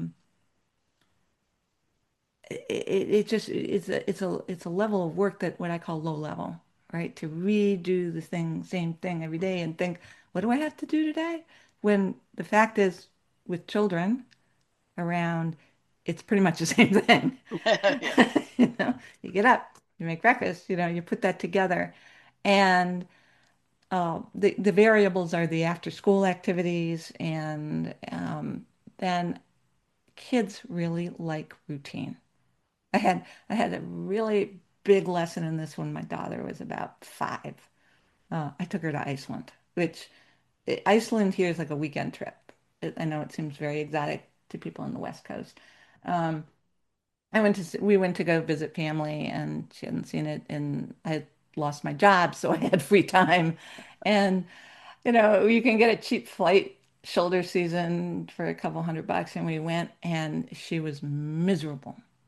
it just it's a level of work that what I call low level, right? To redo the same thing every day and think, what do I have to do today? When the fact is, with children around, it's pretty much the same thing. Yeah. You get up, you make breakfast, you put that together. And the variables are the after school activities. And then kids really like routine. I had a really big lesson in this when my daughter was about 5. I took her to Iceland, which Iceland here is like a weekend trip. I know it seems very exotic to people on the West Coast. Um, we went to go visit family and she hadn't seen it and I had lost my job, so I had free time. And, you can get a cheap flight shoulder season for a couple $100 and we went and she was miserable.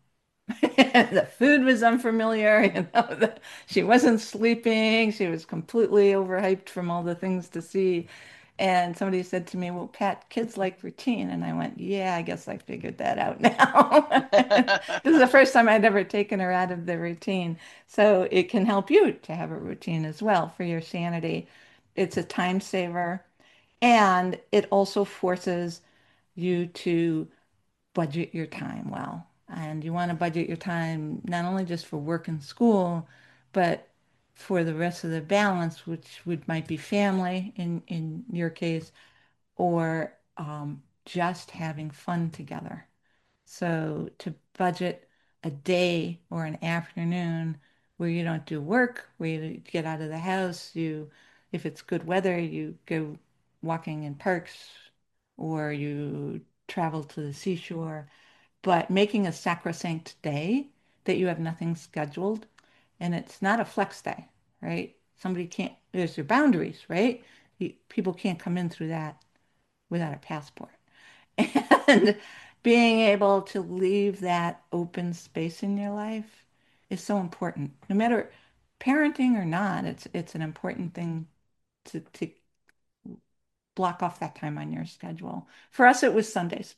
The food was unfamiliar, she wasn't sleeping. She was completely overhyped from all the things to see. And somebody said to me, "Well, Pat, kids like routine." And I went, "Yeah, I guess I figured that out now." This is the first time I'd ever taken her out of the routine. So it can help you to have a routine as well for your sanity. It's a time saver, and it also forces you to budget your time well. And you want to budget your time not only just for work and school, but for the rest of the balance, which would might be family in your case, or just having fun together. So to budget a day or an afternoon where you don't do work, where you get out of the house, if it's good weather, you go walking in parks or you travel to the seashore, but making a sacrosanct day that you have nothing scheduled and it's not a flex day, right? Somebody can't, there's your boundaries, right? People can't come in through that without a passport. And being able to leave that open space in your life is so important. No matter parenting or not, it's an important thing to block off that time on your schedule. For us, it was Sundays.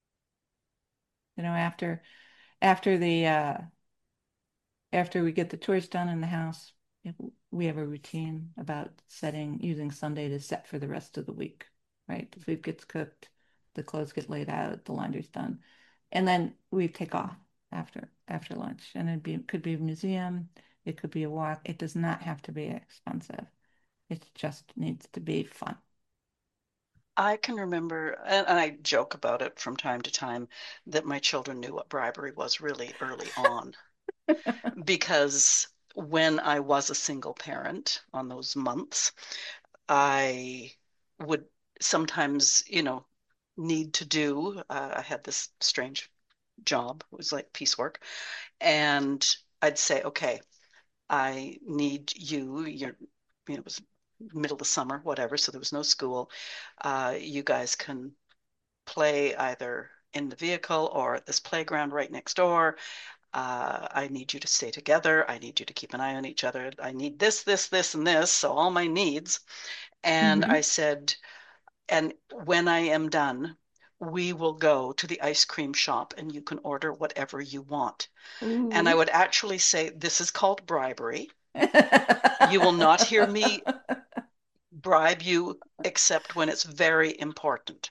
After the after we get the chores done in the house, we have a routine about using Sunday to set for the rest of the week, right? The food gets cooked, the clothes get laid out, the laundry's done, and then we take off after lunch. And could be a museum, it could be a walk. It does not have to be expensive. It just needs to be fun. I can remember, and I joke about it from time to time, that my children knew what bribery was really early on. Because when I was a single parent on those months, I would sometimes, need to do, I had this strange job, it was like piecework, and I'd say, okay, I need it was middle of the summer, whatever, so there was no school. You guys can play either in the vehicle or at this playground right next door. I need you to stay together. I need you to keep an eye on each other. I need this, this, this, and this. So all my needs. And I Hmm. said, and when I am done, we will go to the ice cream shop and you can order whatever you want. And I Ooh. would actually say, this is called bribery. You will not hear me bribe you except when it's very important.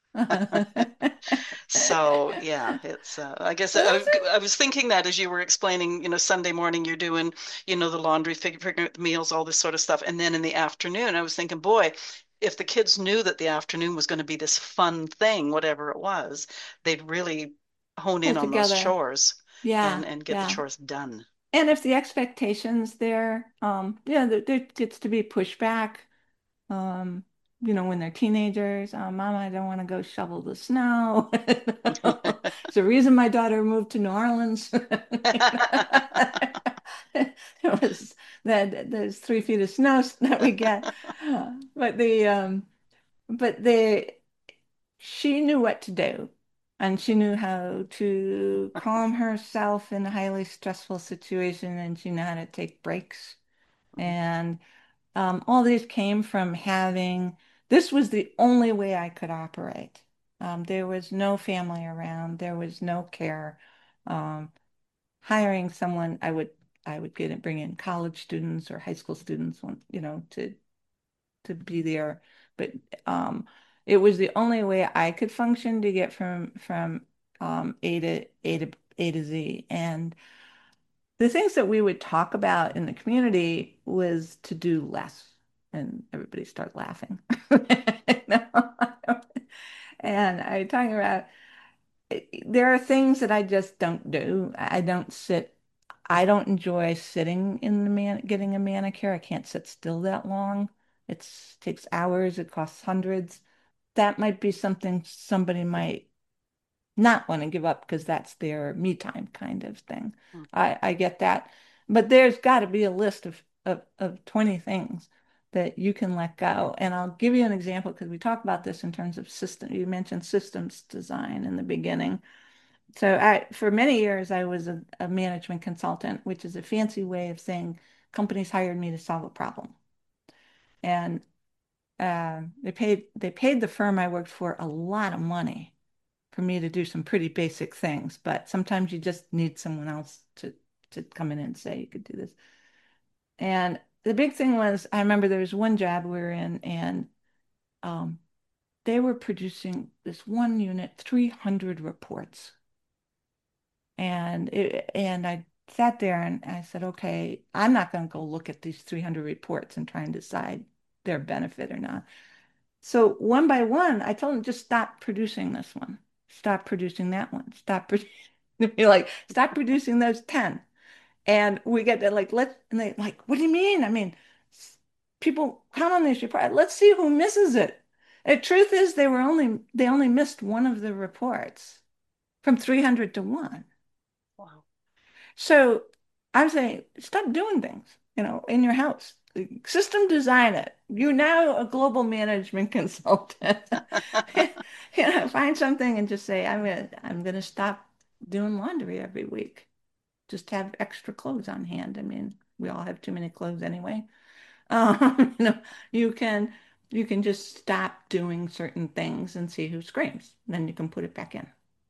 So yeah, it's I guess Well, that's I was thinking that as you were explaining, Sunday morning you're doing, the laundry, figuring out the meals, all this sort of stuff. And then in the afternoon, I was thinking, boy, if the kids knew that the afternoon was going to be this fun thing, whatever it was, they'd really hone pull in on those together. chores Yeah, and get the yeah. chores done. And if the expectations there, yeah, there gets to be pushback. Um, when they're teenagers, Mama, I don't want to go shovel the snow. It's the reason my daughter moved to New Orleans. It was that there's 3 feet of snow that we get. But the she knew what to do, and she knew how to calm herself in a highly stressful situation, and she knew how to take breaks. And all these came from this was the only way I could operate. There was no family around, there was no care. Um, Hiring someone, I would bring in college students or high school students, to be there. But um, it was the only way I could function to get from A to Z. And the things that we would talk about in the community was to do less, and everybody start laughing. And I talking about there are things that I just don't do. I don't sit. I don't enjoy sitting in getting a manicure. I can't sit still that long. It takes hours. It costs hundreds. That might be something somebody might not want to give up because that's their me time kind of thing. I get that. But there's got to be a list of 20 things that you can let go. And I'll give you an example because we talk about this in terms of system. You mentioned systems design in the beginning. So for many years, I was a management consultant, which is a fancy way of saying companies hired me to solve a problem. And they paid the firm I worked for a lot of money for me to do some pretty basic things, but sometimes you just need someone else to come in and say you could do this. And the big thing was, I remember there was one job we were in, and um, they were producing this one unit, 300 reports. And I sat there and I said, okay, I'm not going to go look at these 300 reports and try and decide their benefit or not. So one by one, I told them, just stop producing this one, stop producing that one, stop producing. Like, stop producing those 10. And we get to like, and they like, what do you mean? I mean, people count on this report. Let's see who misses it. The truth is they only missed one of the reports from 300 to 1. Wow. So I'm saying, stop doing things, in your house. System design it. You're now a global management consultant. Find something and just say, I'm gonna stop doing laundry every week. Just have extra clothes on hand. I mean, we all have too many clothes anyway. You know, you can you can just stop doing certain things and see who screams. Then you can put it back in.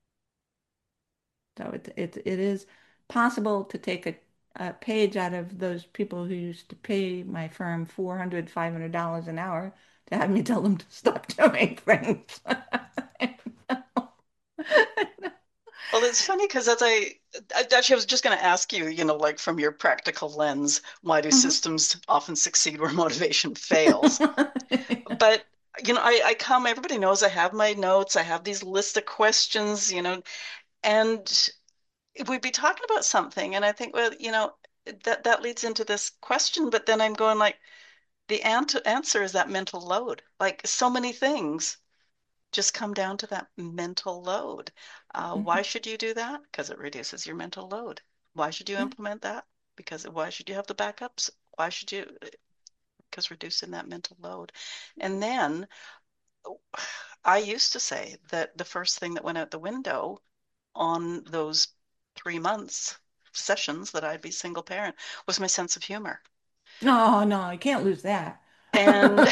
So it is possible to take a page out of those people who used to pay my firm $400, $500 an hour to have me tell them to stop doing things. Well, it's funny because I actually, I was just going to ask you, like from your practical lens, why do systems often succeed where motivation fails? But, everybody knows I have my notes, I have these list of questions, and we'd be talking about something, and I think, well, that leads into this question, but then I'm going like, the answer is that mental load. Like so many things just come down to that mental load. Why Mhm. should you do that? Because it reduces your mental load. Why should you Yeah. implement that? Because why should you have the backups? Why should you? Because reducing that mental load. And then I used to say that the first thing that went out the window on those 3 months sessions that I'd be single parent was my sense of humor. No, no, you can't lose that. And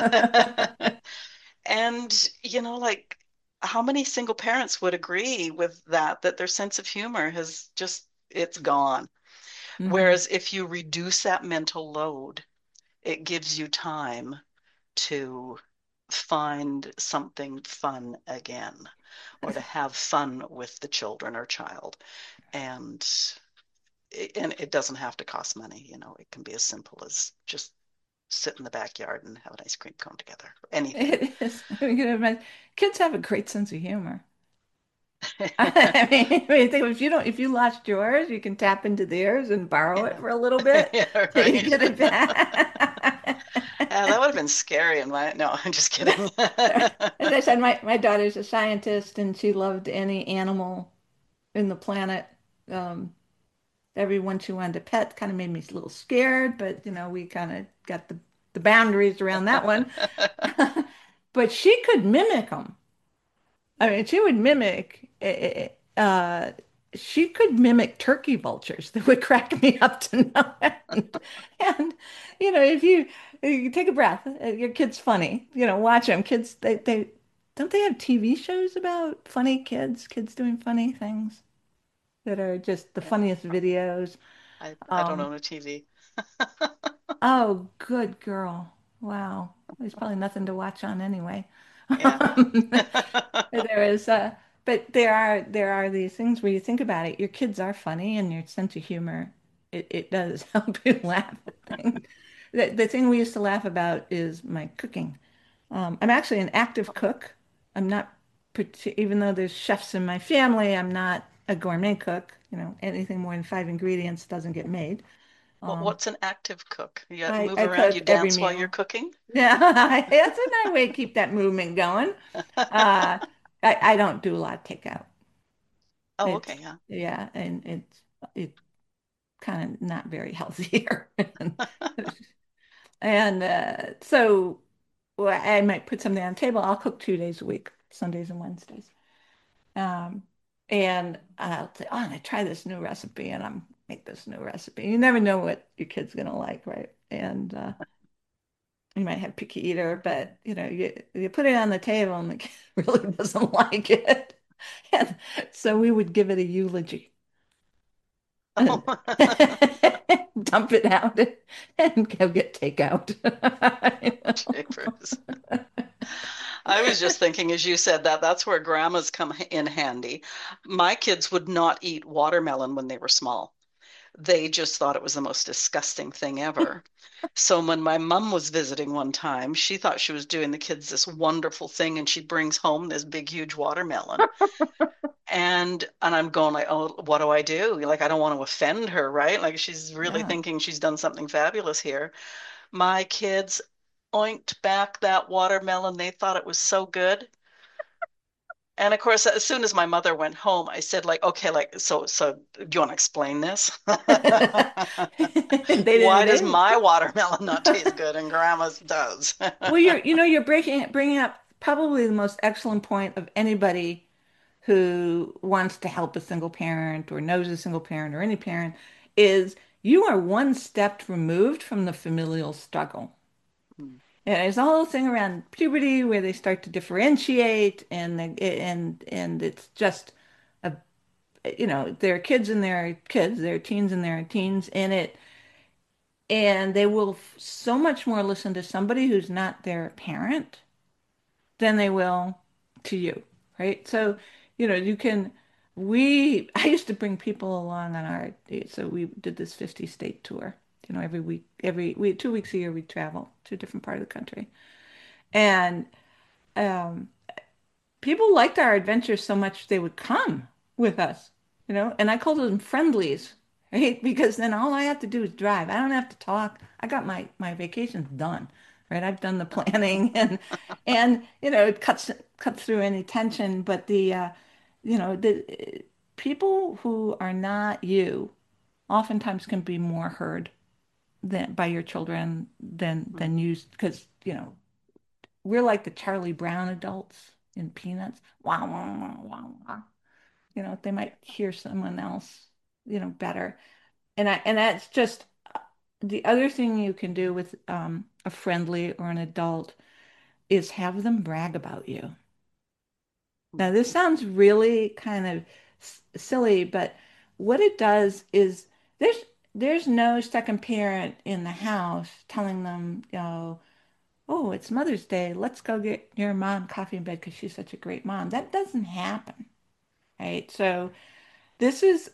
and like how many single parents would agree with that their sense of humor has just it's gone. Mhm. Whereas if you reduce that mental load, it gives you time to find something fun again or to have fun with the children or child. And it doesn't have to cost money, it can be as simple as just sit in the backyard and have an ice cream cone together. Anything. It is. Kids have a great sense of humor. If you lost yours, you can tap into theirs and borrow it Yeah. for a little bit Yeah, till you right. get it back. That would have been scary in my, no, I'm just kidding. As I said, my daughter's a scientist and she loved any animal in the planet. Um, Everyone she wanted to pet kind of made me a little scared, but we kind of got the boundaries around that one. But she could mimic them. I mean, she could mimic turkey vultures that would crack me up to no end. And, if you take a breath, your kid's funny, watch them. Kids, they don't they have TV shows about funny kids doing funny things that are just the Yeah, funniest videos. I don't Um, own a TV. oh, good girl. Wow. There's probably nothing to watch on anyway. Yeah. There is, but there are these things where you think about it, your kids are funny and your sense of humor, it does help you laugh at things. The thing we used to laugh about is my cooking. I'm actually an active cook. I'm not, even though there's chefs in my family, I'm not a gourmet cook. Anything more than 5 ingredients doesn't get made. Um, What's an active cook? You move I around, you cook every dance while you're meal. cooking? Yeah, that's a nice way to keep that movement going. Uh, I don't do a lot of takeout. Oh, It's okay, yeah. yeah, and it's kind of not very healthy here. And so well, I might put something on the table. I'll cook 2 days a week, Sundays and Wednesdays. Um, And I'll say, oh, I'm gonna try this new recipe and I'm make this new recipe. You never know what your kid's gonna like, right? And you might have picky eater, but you put it on the table and the kid really doesn't like it. And so we would give it a eulogy and dump it out and go get takeout. You know? Jeepers. I was just thinking, as you said that, that's where grandmas come in handy. My kids would not eat watermelon when they were small. They just thought it was the most disgusting thing ever. So when my mom was visiting one time, she thought she was doing the kids this wonderful thing, and she brings home this big, huge watermelon. And I'm going like, oh, what do I do? Like, I don't want to offend her, right? Like she's really Yeah. thinking she's done something fabulous here. My kids oinked back that watermelon. They thought it was so good. And of course, as soon as my mother went home, I said, like, okay, like, so do you want to explain this? Why does They my watermelon not taste good and grandma's does? well, you're bringing up probably the most excellent point of anybody who wants to help a single parent or knows a single parent or any parent is you are one step removed from the familial struggle. And there's a whole thing around puberty where they start to differentiate and it's just a they're kids and they're kids, they're teens and they're teens, and they will so much more listen to somebody who's not their parent than they will to you, right? So, you can, I used to bring people along on so we did this 50 state tour. Every week, 2 weeks a year, we travel to a different part of the country. And um, people liked our adventures so much they would come with us, and I called them friendlies, right? Because then all I have to do is drive. I don't have to talk. I got my vacations done, right? I've done the planning and it cuts through any tension, but the people who are not you oftentimes can be more heard than by your children than you because we're like the Charlie Brown adults in Peanuts. Wow, wow, wow, wow, wow. They might hear someone else, better. And that's just the other thing you can do with a friendly or an adult is have them brag about you. Now, this sounds really kind of silly, but what it does is there's there's no second parent in the house telling them, oh, it's Mother's Day. Let's go get your mom coffee in bed because she's such a great mom. That doesn't happen, right? So this is,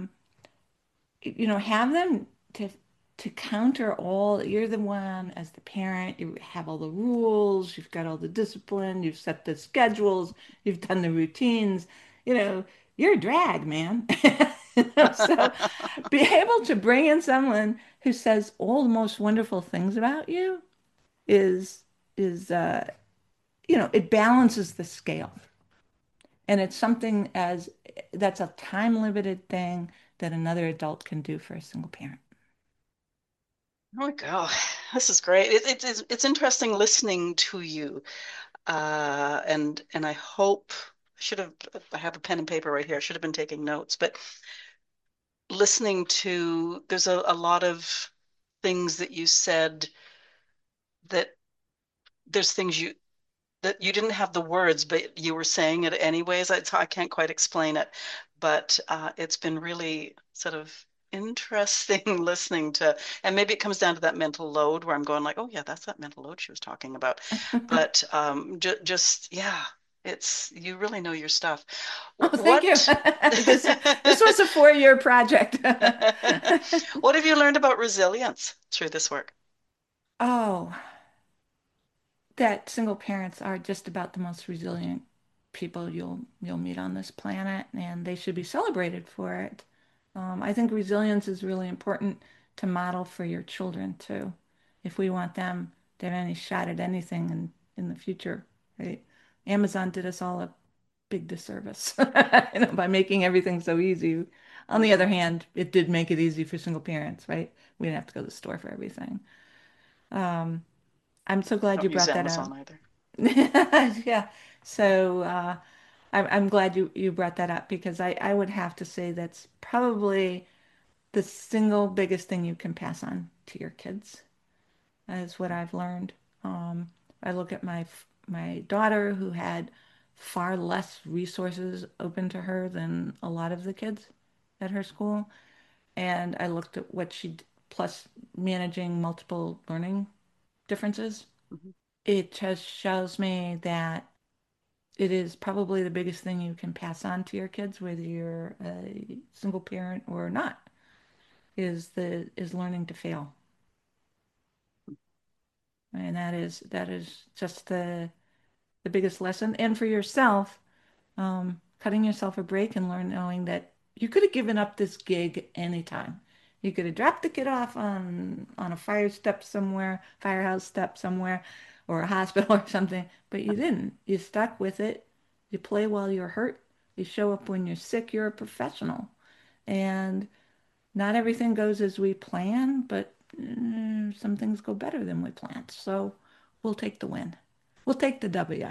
have them to counter all. You're the one as the parent. You have all the rules. You've got all the discipline. You've set the schedules. You've done the routines. You know, you're a drag, man. So be able to bring in someone who says all the most wonderful things about you is is it balances the scale. And it's something as that's a time limited thing that another adult can do for a single parent. Oh my God, this is great. It's interesting listening to you, and I hope I have a pen and paper right here. I should have been taking notes, but listening to there's a lot of things that you said that there's things you didn't have the words, but you were saying it anyways. I can't quite explain it, but it's been really sort of interesting listening to, and maybe it comes down to that mental load where I'm going like, oh yeah, that's that mental load she was talking about. But just yeah, it's you really know your stuff. Oh, thank you. What This was a 4-year project. what have you learned about resilience through this work? Oh, that single parents are just about the most resilient people you'll meet on this planet, and they should be celebrated for it. I think resilience is really important to model for your children too, if we want them to have any shot at anything in the future, right? Amazon did us all a big disservice, by making everything so easy. On the other Mhm. hand, it did make it easy for single parents, right? We didn't have to go to the store for everything. Um, I'm so glad Don't you use brought that up. Amazon either. Yeah. So, I'm glad you brought that up because I would have to say that's probably the single biggest thing you can pass on to your kids, is what I've learned. Um, I look at my daughter who had far less resources open to her than a lot of the kids at her school, and I looked at what she plus managing multiple learning differences. Mhm. It just shows me that it is probably the biggest thing you can pass on to your kids, whether you're a single parent or not, is learning to fail. And that is just the biggest lesson. And for yourself, cutting yourself a break and learn knowing that you could have given up this gig anytime. You could have dropped the kid off on a fire step somewhere, firehouse step somewhere, or a hospital or something, but you didn't. You stuck with it. You play while you're hurt. You show up when you're sick. You're a professional. And not everything goes as we plan, but some things go better than we planned. So we'll take the win. We'll take the W.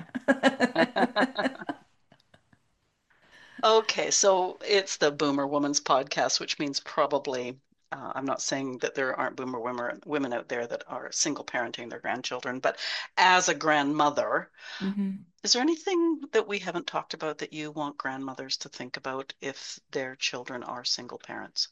Okay, so it's the Boomer Woman's podcast, which means probably, I'm not saying that there aren't women out there that are single parenting their grandchildren, but as a grandmother, Mhm. is there anything that we haven't talked about that you want grandmothers to think about if their children are single parents?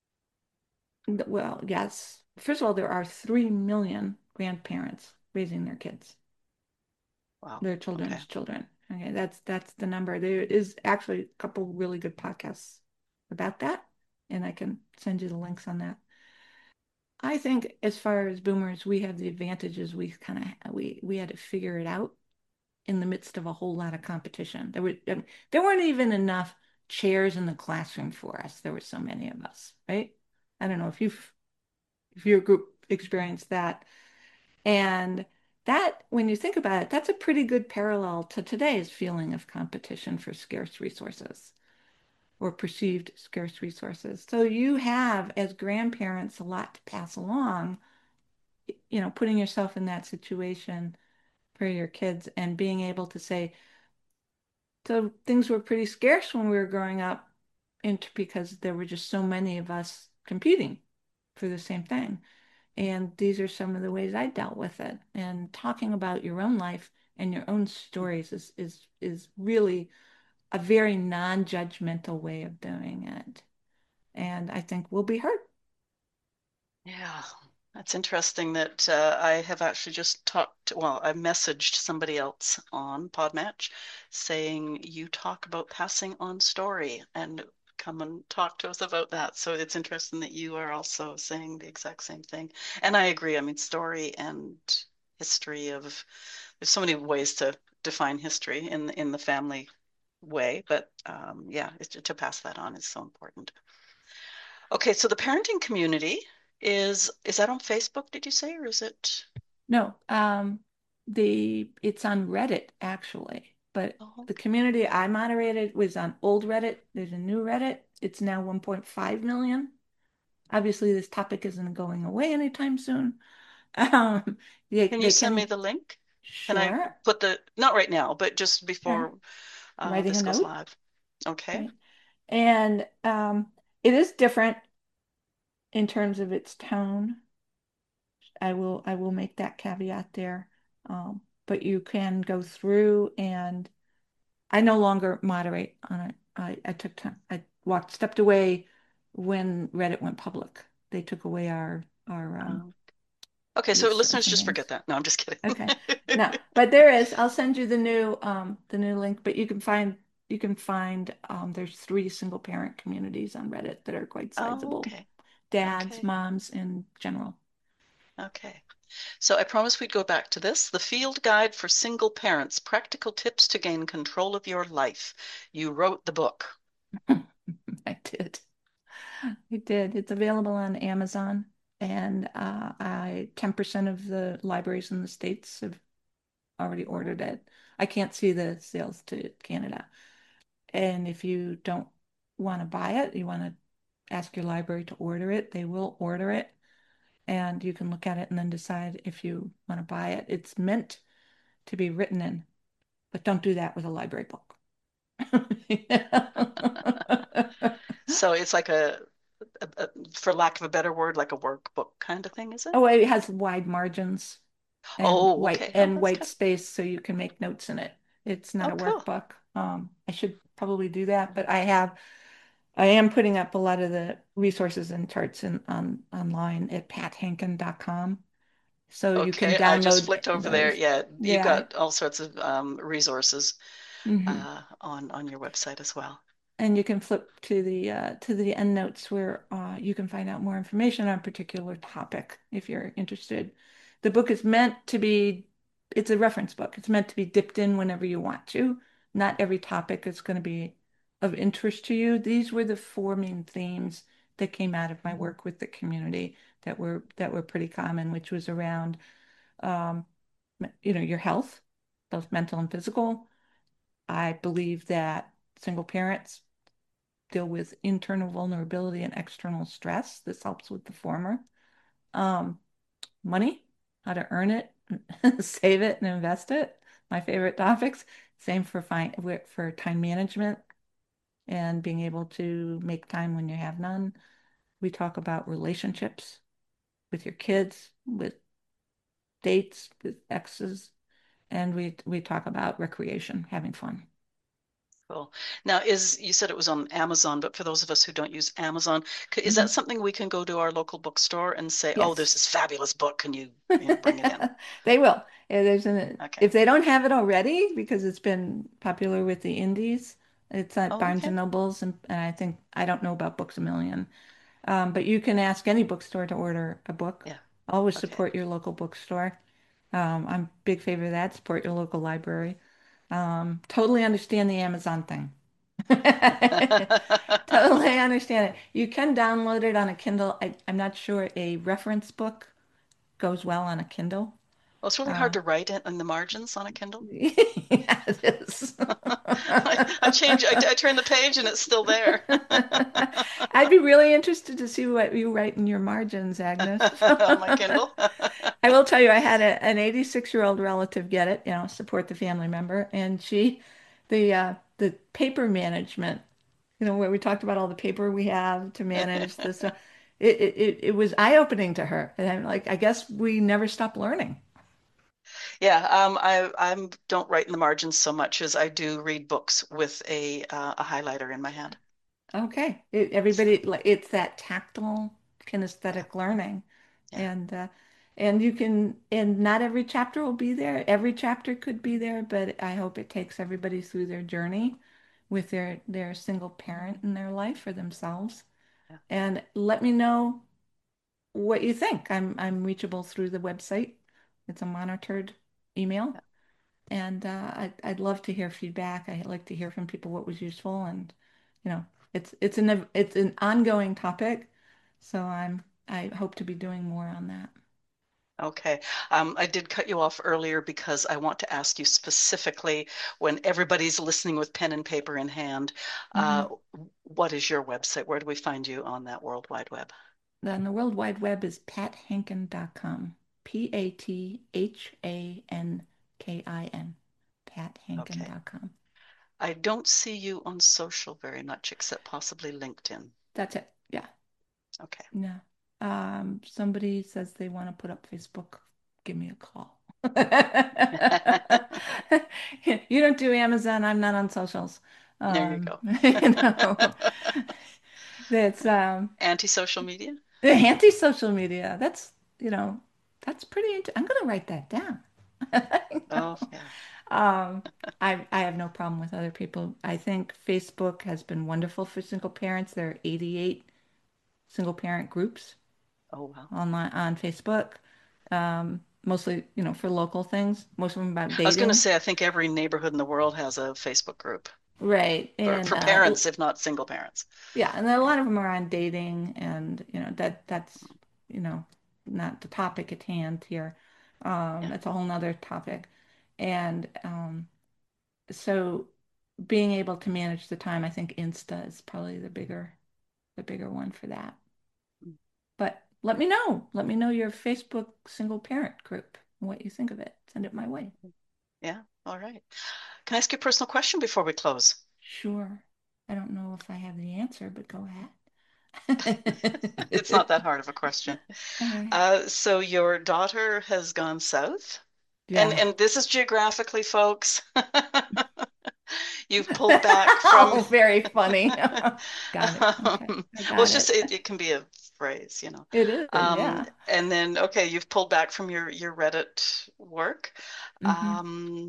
Well, yes. First of all, there are 3 million grandparents raising their kids, Wow. their Okay. children's children. Okay, that's the number. There is actually a couple really good podcasts about that, and I can send you the links on that. I think as far as boomers, we have the advantages. We had to figure it out in the midst of a whole lot of competition. There weren't even enough chairs in the classroom for us. There were so many of us, right? I don't know if your group experienced that. And that, when you think about it, that's a pretty good parallel to today's feeling of competition for scarce resources or perceived scarce resources. So you have, as grandparents, a lot to pass along, putting yourself in that situation for your kids and being able to say, so things were pretty scarce when we were growing up, and because there were just so many of us competing for the same thing. And these are some of the ways I dealt with it. And talking about your own life and your own stories is really a very non-judgmental way of doing it. And I think we'll be heard. Yeah, that's interesting that I have actually just well, I messaged somebody else on Podmatch saying you talk about passing on story and come and talk to us about that. So it's interesting that you are also saying the exact same thing. And I agree. I mean, story and history of there's so many ways to define history in the family way, but yeah, to pass that on is so important. Okay, so the parenting community is that on Facebook, did you say, or is it? No, it's on Reddit actually, but Oh, the okay. community I moderated was on old Reddit. There's a new Reddit. It's now 1.5 million. Obviously, this topic isn't going away anytime soon. Um, Can you they send me can, the link? Can I sure, put not right now, but just sure, before writing a this goes note, live? Okay. right? And it is different in terms of its tone. I will make that caveat there. But you can go through, and I no longer moderate on it. I took time. I stepped away when Reddit went public. They took away our Um, okay, so listeners, listeners and just forget things. that. No, I'm just kidding. Okay. No, but there is. I'll send you the new link, but you can find there's 3 single parent communities on Reddit that are quite Oh, sizable. okay. Dads, Okay. moms in general. Okay. So I promised we'd go back to this. The Field Guide for Single Parents, Practical Tips to Gain Control of Your Life. You wrote the book. I did. I did. It's available on Amazon, and I 10% of the libraries in the States have already Oh, ordered it. I can't see the sales to Canada. And if you don't want to buy it, you want to ask your library to order it, they will order it, and you can look at it and then decide if you want to buy it. It's meant to be written in, but don't do that with a library book. So it's like for lack of a better word, like a workbook kind of thing, is it? Oh, it has wide margins Oh, okay. Oh, and that's white good. space so you can make notes in it. It's not Oh, a cool. workbook. I should probably do that, but I am putting up a lot of the resources and charts online at pathankin.com. So you can Okay, I just download flicked over there. those. Yeah, you've Yeah. got all sorts of resources Mhm. on your website as well. And you can flip to the end notes where you can find out more information on a particular topic if you're interested. The book is meant to be, it's a reference book. It's meant to be dipped in whenever you want to. Not every topic is going to be of interest to you. These were the four main themes that came out of my work with the community that were pretty common, which was around um, your health, both mental and physical. I believe that single parents deal with internal vulnerability and external stress. This helps with the former. Um, Money, how to earn it, save it, and invest it. My favorite topics. Same for time management and being able to make time when you have none. We talk about relationships with your kids, with dates, with exes, and we talk about recreation, having fun. Cool. Now, you said it was on Amazon, but for those of us who don't use Amazon, is that Mhm. something we can go to our local bookstore and say, "Oh, there's Yes. this fabulous book. Can you bring it in?" They will. Okay. If they don't have it already, because it's been popular with the indies, it's at Oh, Barnes and okay. Nobles, and I don't know about Books a Million. But you can ask any bookstore to order a book. Yeah. Always Okay. support your local bookstore. I'm a big favor of that. Support your local library. Totally understand the Amazon thing. Totally understand it. You can download it on a Kindle. I'm not sure a reference book goes well on a Kindle. Well, it's really hard Uh, to write it in the margins on a Kindle. yeah, it is. I turn the page and it's still there I'd be really interested to see what you write in your margins, Agnes. on my Kindle. I will tell you, I had an 86-year-old relative get it, support the family member, and the paper management, where we talked about all the paper we have to manage this, it was eye-opening to her. And I'm like, I guess we never stop learning. Yeah, I don't write in the margins so much as I do read books with a highlighter in my hand. Okay. So It's that tactile yeah, kinesthetic learning. yeah, And and not every chapter will be there. Every chapter could be there, but I hope it takes everybody through their journey with their single parent in their life for themselves. yeah, And let me know what you think. I'm reachable through the website. It's a monitored email. yeah. And I'd love to hear feedback. I like to hear from people what was useful, and you know, it's an ongoing topic, so I hope to be doing more on that. Okay. I did cut you off earlier because I want to ask you specifically when everybody's listening with pen and paper in hand, uh, Mhm. what is your website? Where do we find you on that World Wide Web? Then the World Wide Web is pathankin.com. PATHANKIN. Okay. Pathankin.com. I don't see you on social very much except possibly LinkedIn. That's it. Yeah. Okay. No. Somebody says they want to put up Facebook. Give me a call. You don't do Amazon. I'm not on socials. There you go. You know, that's Anti-social media? anti-social media. That's pretty I'm gonna write that down. You Oh, know. yeah. Um, I have no problem with other people. I think Facebook has been wonderful for single parents. There are 88 single parent groups Oh, wow. online on Facebook. Mostly, for local things, most of them about I was going to dating. say, I think every neighborhood in the world has a Facebook group Right. for parents, if not single parents. Yeah, and then a Yeah. lot of them are on dating and that's, you know, not the topic at hand here. Yeah. That's a whole nother topic. And so being able to manage the time, I think Insta is probably the bigger one for that. But let me know. Let me know your Facebook single parent group and what you think of it. Send it my way. Yeah. All right. Can I ask you a personal question before we close? Sure. I don't know if I have the answer, but go It's not ahead. that hard of a question. All right. So your daughter has gone south, and Yeah. and this is geographically, folks. You've pulled back from Oh, very funny. Got it. Okay. I well, got it's just it. it can be a phrase, you know. It is, yeah. And then okay, you've pulled back from your Reddit work. Hmm.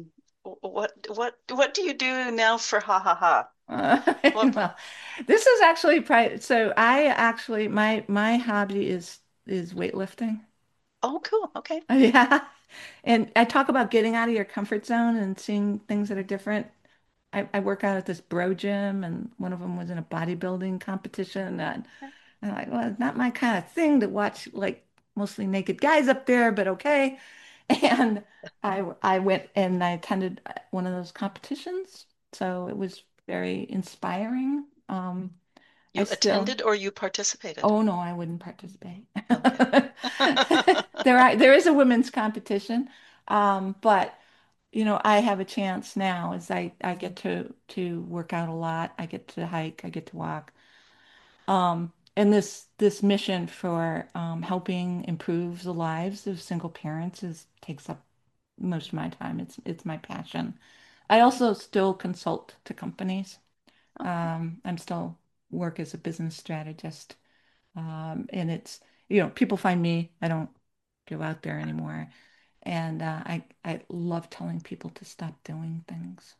What do you do now for ha ha ha? What? Well, this is actually so I actually my hobby is weightlifting. Oh, cool. Okay. Yeah. And I talk about getting out of your comfort zone and seeing things that are different. I work out at this bro gym, and one of them was in a bodybuilding competition. And I'm like, well, it's not my kind of thing to watch like mostly naked guys up there, but okay. And I went and I attended one of those competitions, so it was very inspiring. I You still, attended or you participated? oh no, I wouldn't participate. Okay. There is a women's competition, but I have a chance now as I get to work out a lot. I get to hike, I get to walk. And this mission for helping improve the lives of single parents is takes up most of my time. It's my passion. I also still consult to companies. Okay. I'm still work as a business strategist. And people find me. I don't go out there anymore. And I love telling people to stop doing things.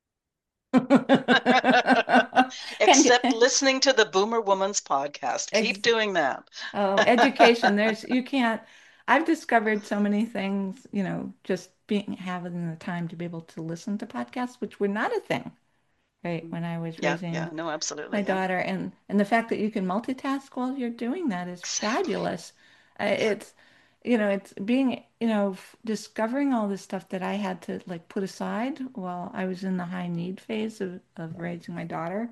And Except listening to the Boomer Woman's podcast. Keep ex doing that. oh, education. You can't. I've discovered so many things, just being having the time to be able to listen to podcasts, which were not a thing, right? When I was Yeah, raising yeah, no, my absolutely, yeah. daughter, and the fact that you can multitask while you're doing that is Exactly. fabulous. Yeah. It's being, discovering all this stuff that I had to like put aside while I was in the high need phase of raising my daughter.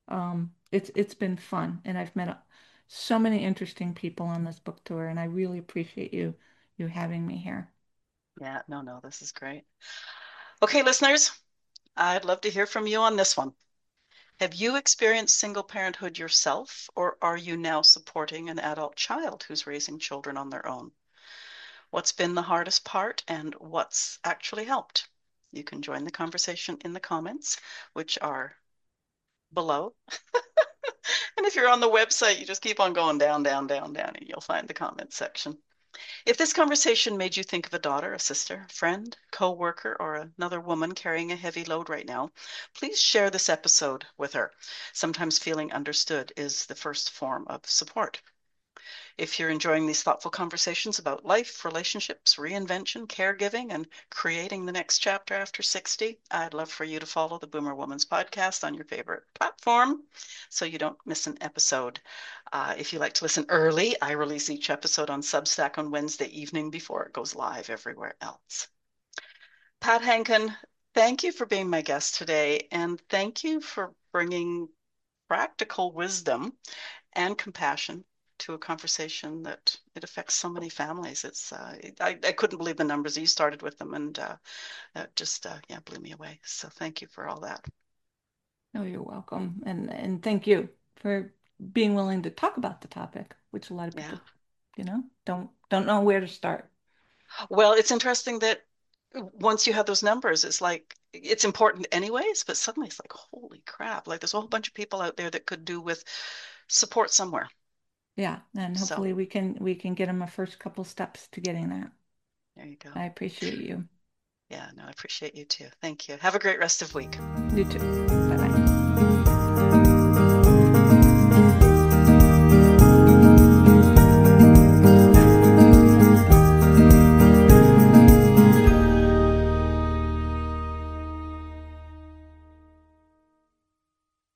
It's been fun, and I've met so many interesting people on this book tour, and I really appreciate you having me here. Yeah, no, no, this is great. Okay, listeners, I'd love to hear from you on this one. Have you experienced single parenthood yourself, or are you now supporting an adult child who's raising children on their own? What's been the hardest part and what's actually helped? You can join the conversation in the comments, which are below. And if you're on the website, you just keep on going down, down, down, down, and you'll find the comments section. If this conversation made you think of a daughter, a sister, friend, co-worker, or another woman carrying a heavy load right now, please share this episode with her. Sometimes feeling understood is the first form of support. If you're enjoying these thoughtful conversations about life, relationships, reinvention, caregiving, and creating the next chapter after 60, I'd love for you to follow the Boomer Woman's podcast on your favorite platform so you don't miss an episode. If you like to listen early, I release each episode on Substack on Wednesday evening before it goes live everywhere else. Pat Hankin, thank you for being my guest today, and thank you for bringing practical wisdom and compassion to a conversation that it affects so many families. I couldn't believe the numbers. You started with them, and that just yeah blew me away. So thank you for all that. No, you're welcome. And thank you for being willing to talk about the topic, which a lot of Yeah. people, don't know where to start. Well, it's interesting that once you have those numbers, it's like it's important anyways, but suddenly it's like, holy crap, like there's a whole bunch of people out there that could do with support somewhere. Yeah, and So hopefully we can get them a first couple steps to getting that. there you go. I appreciate you. Yeah, no, I appreciate you too. Thank you. Have a great rest of week. You too. Bye bye.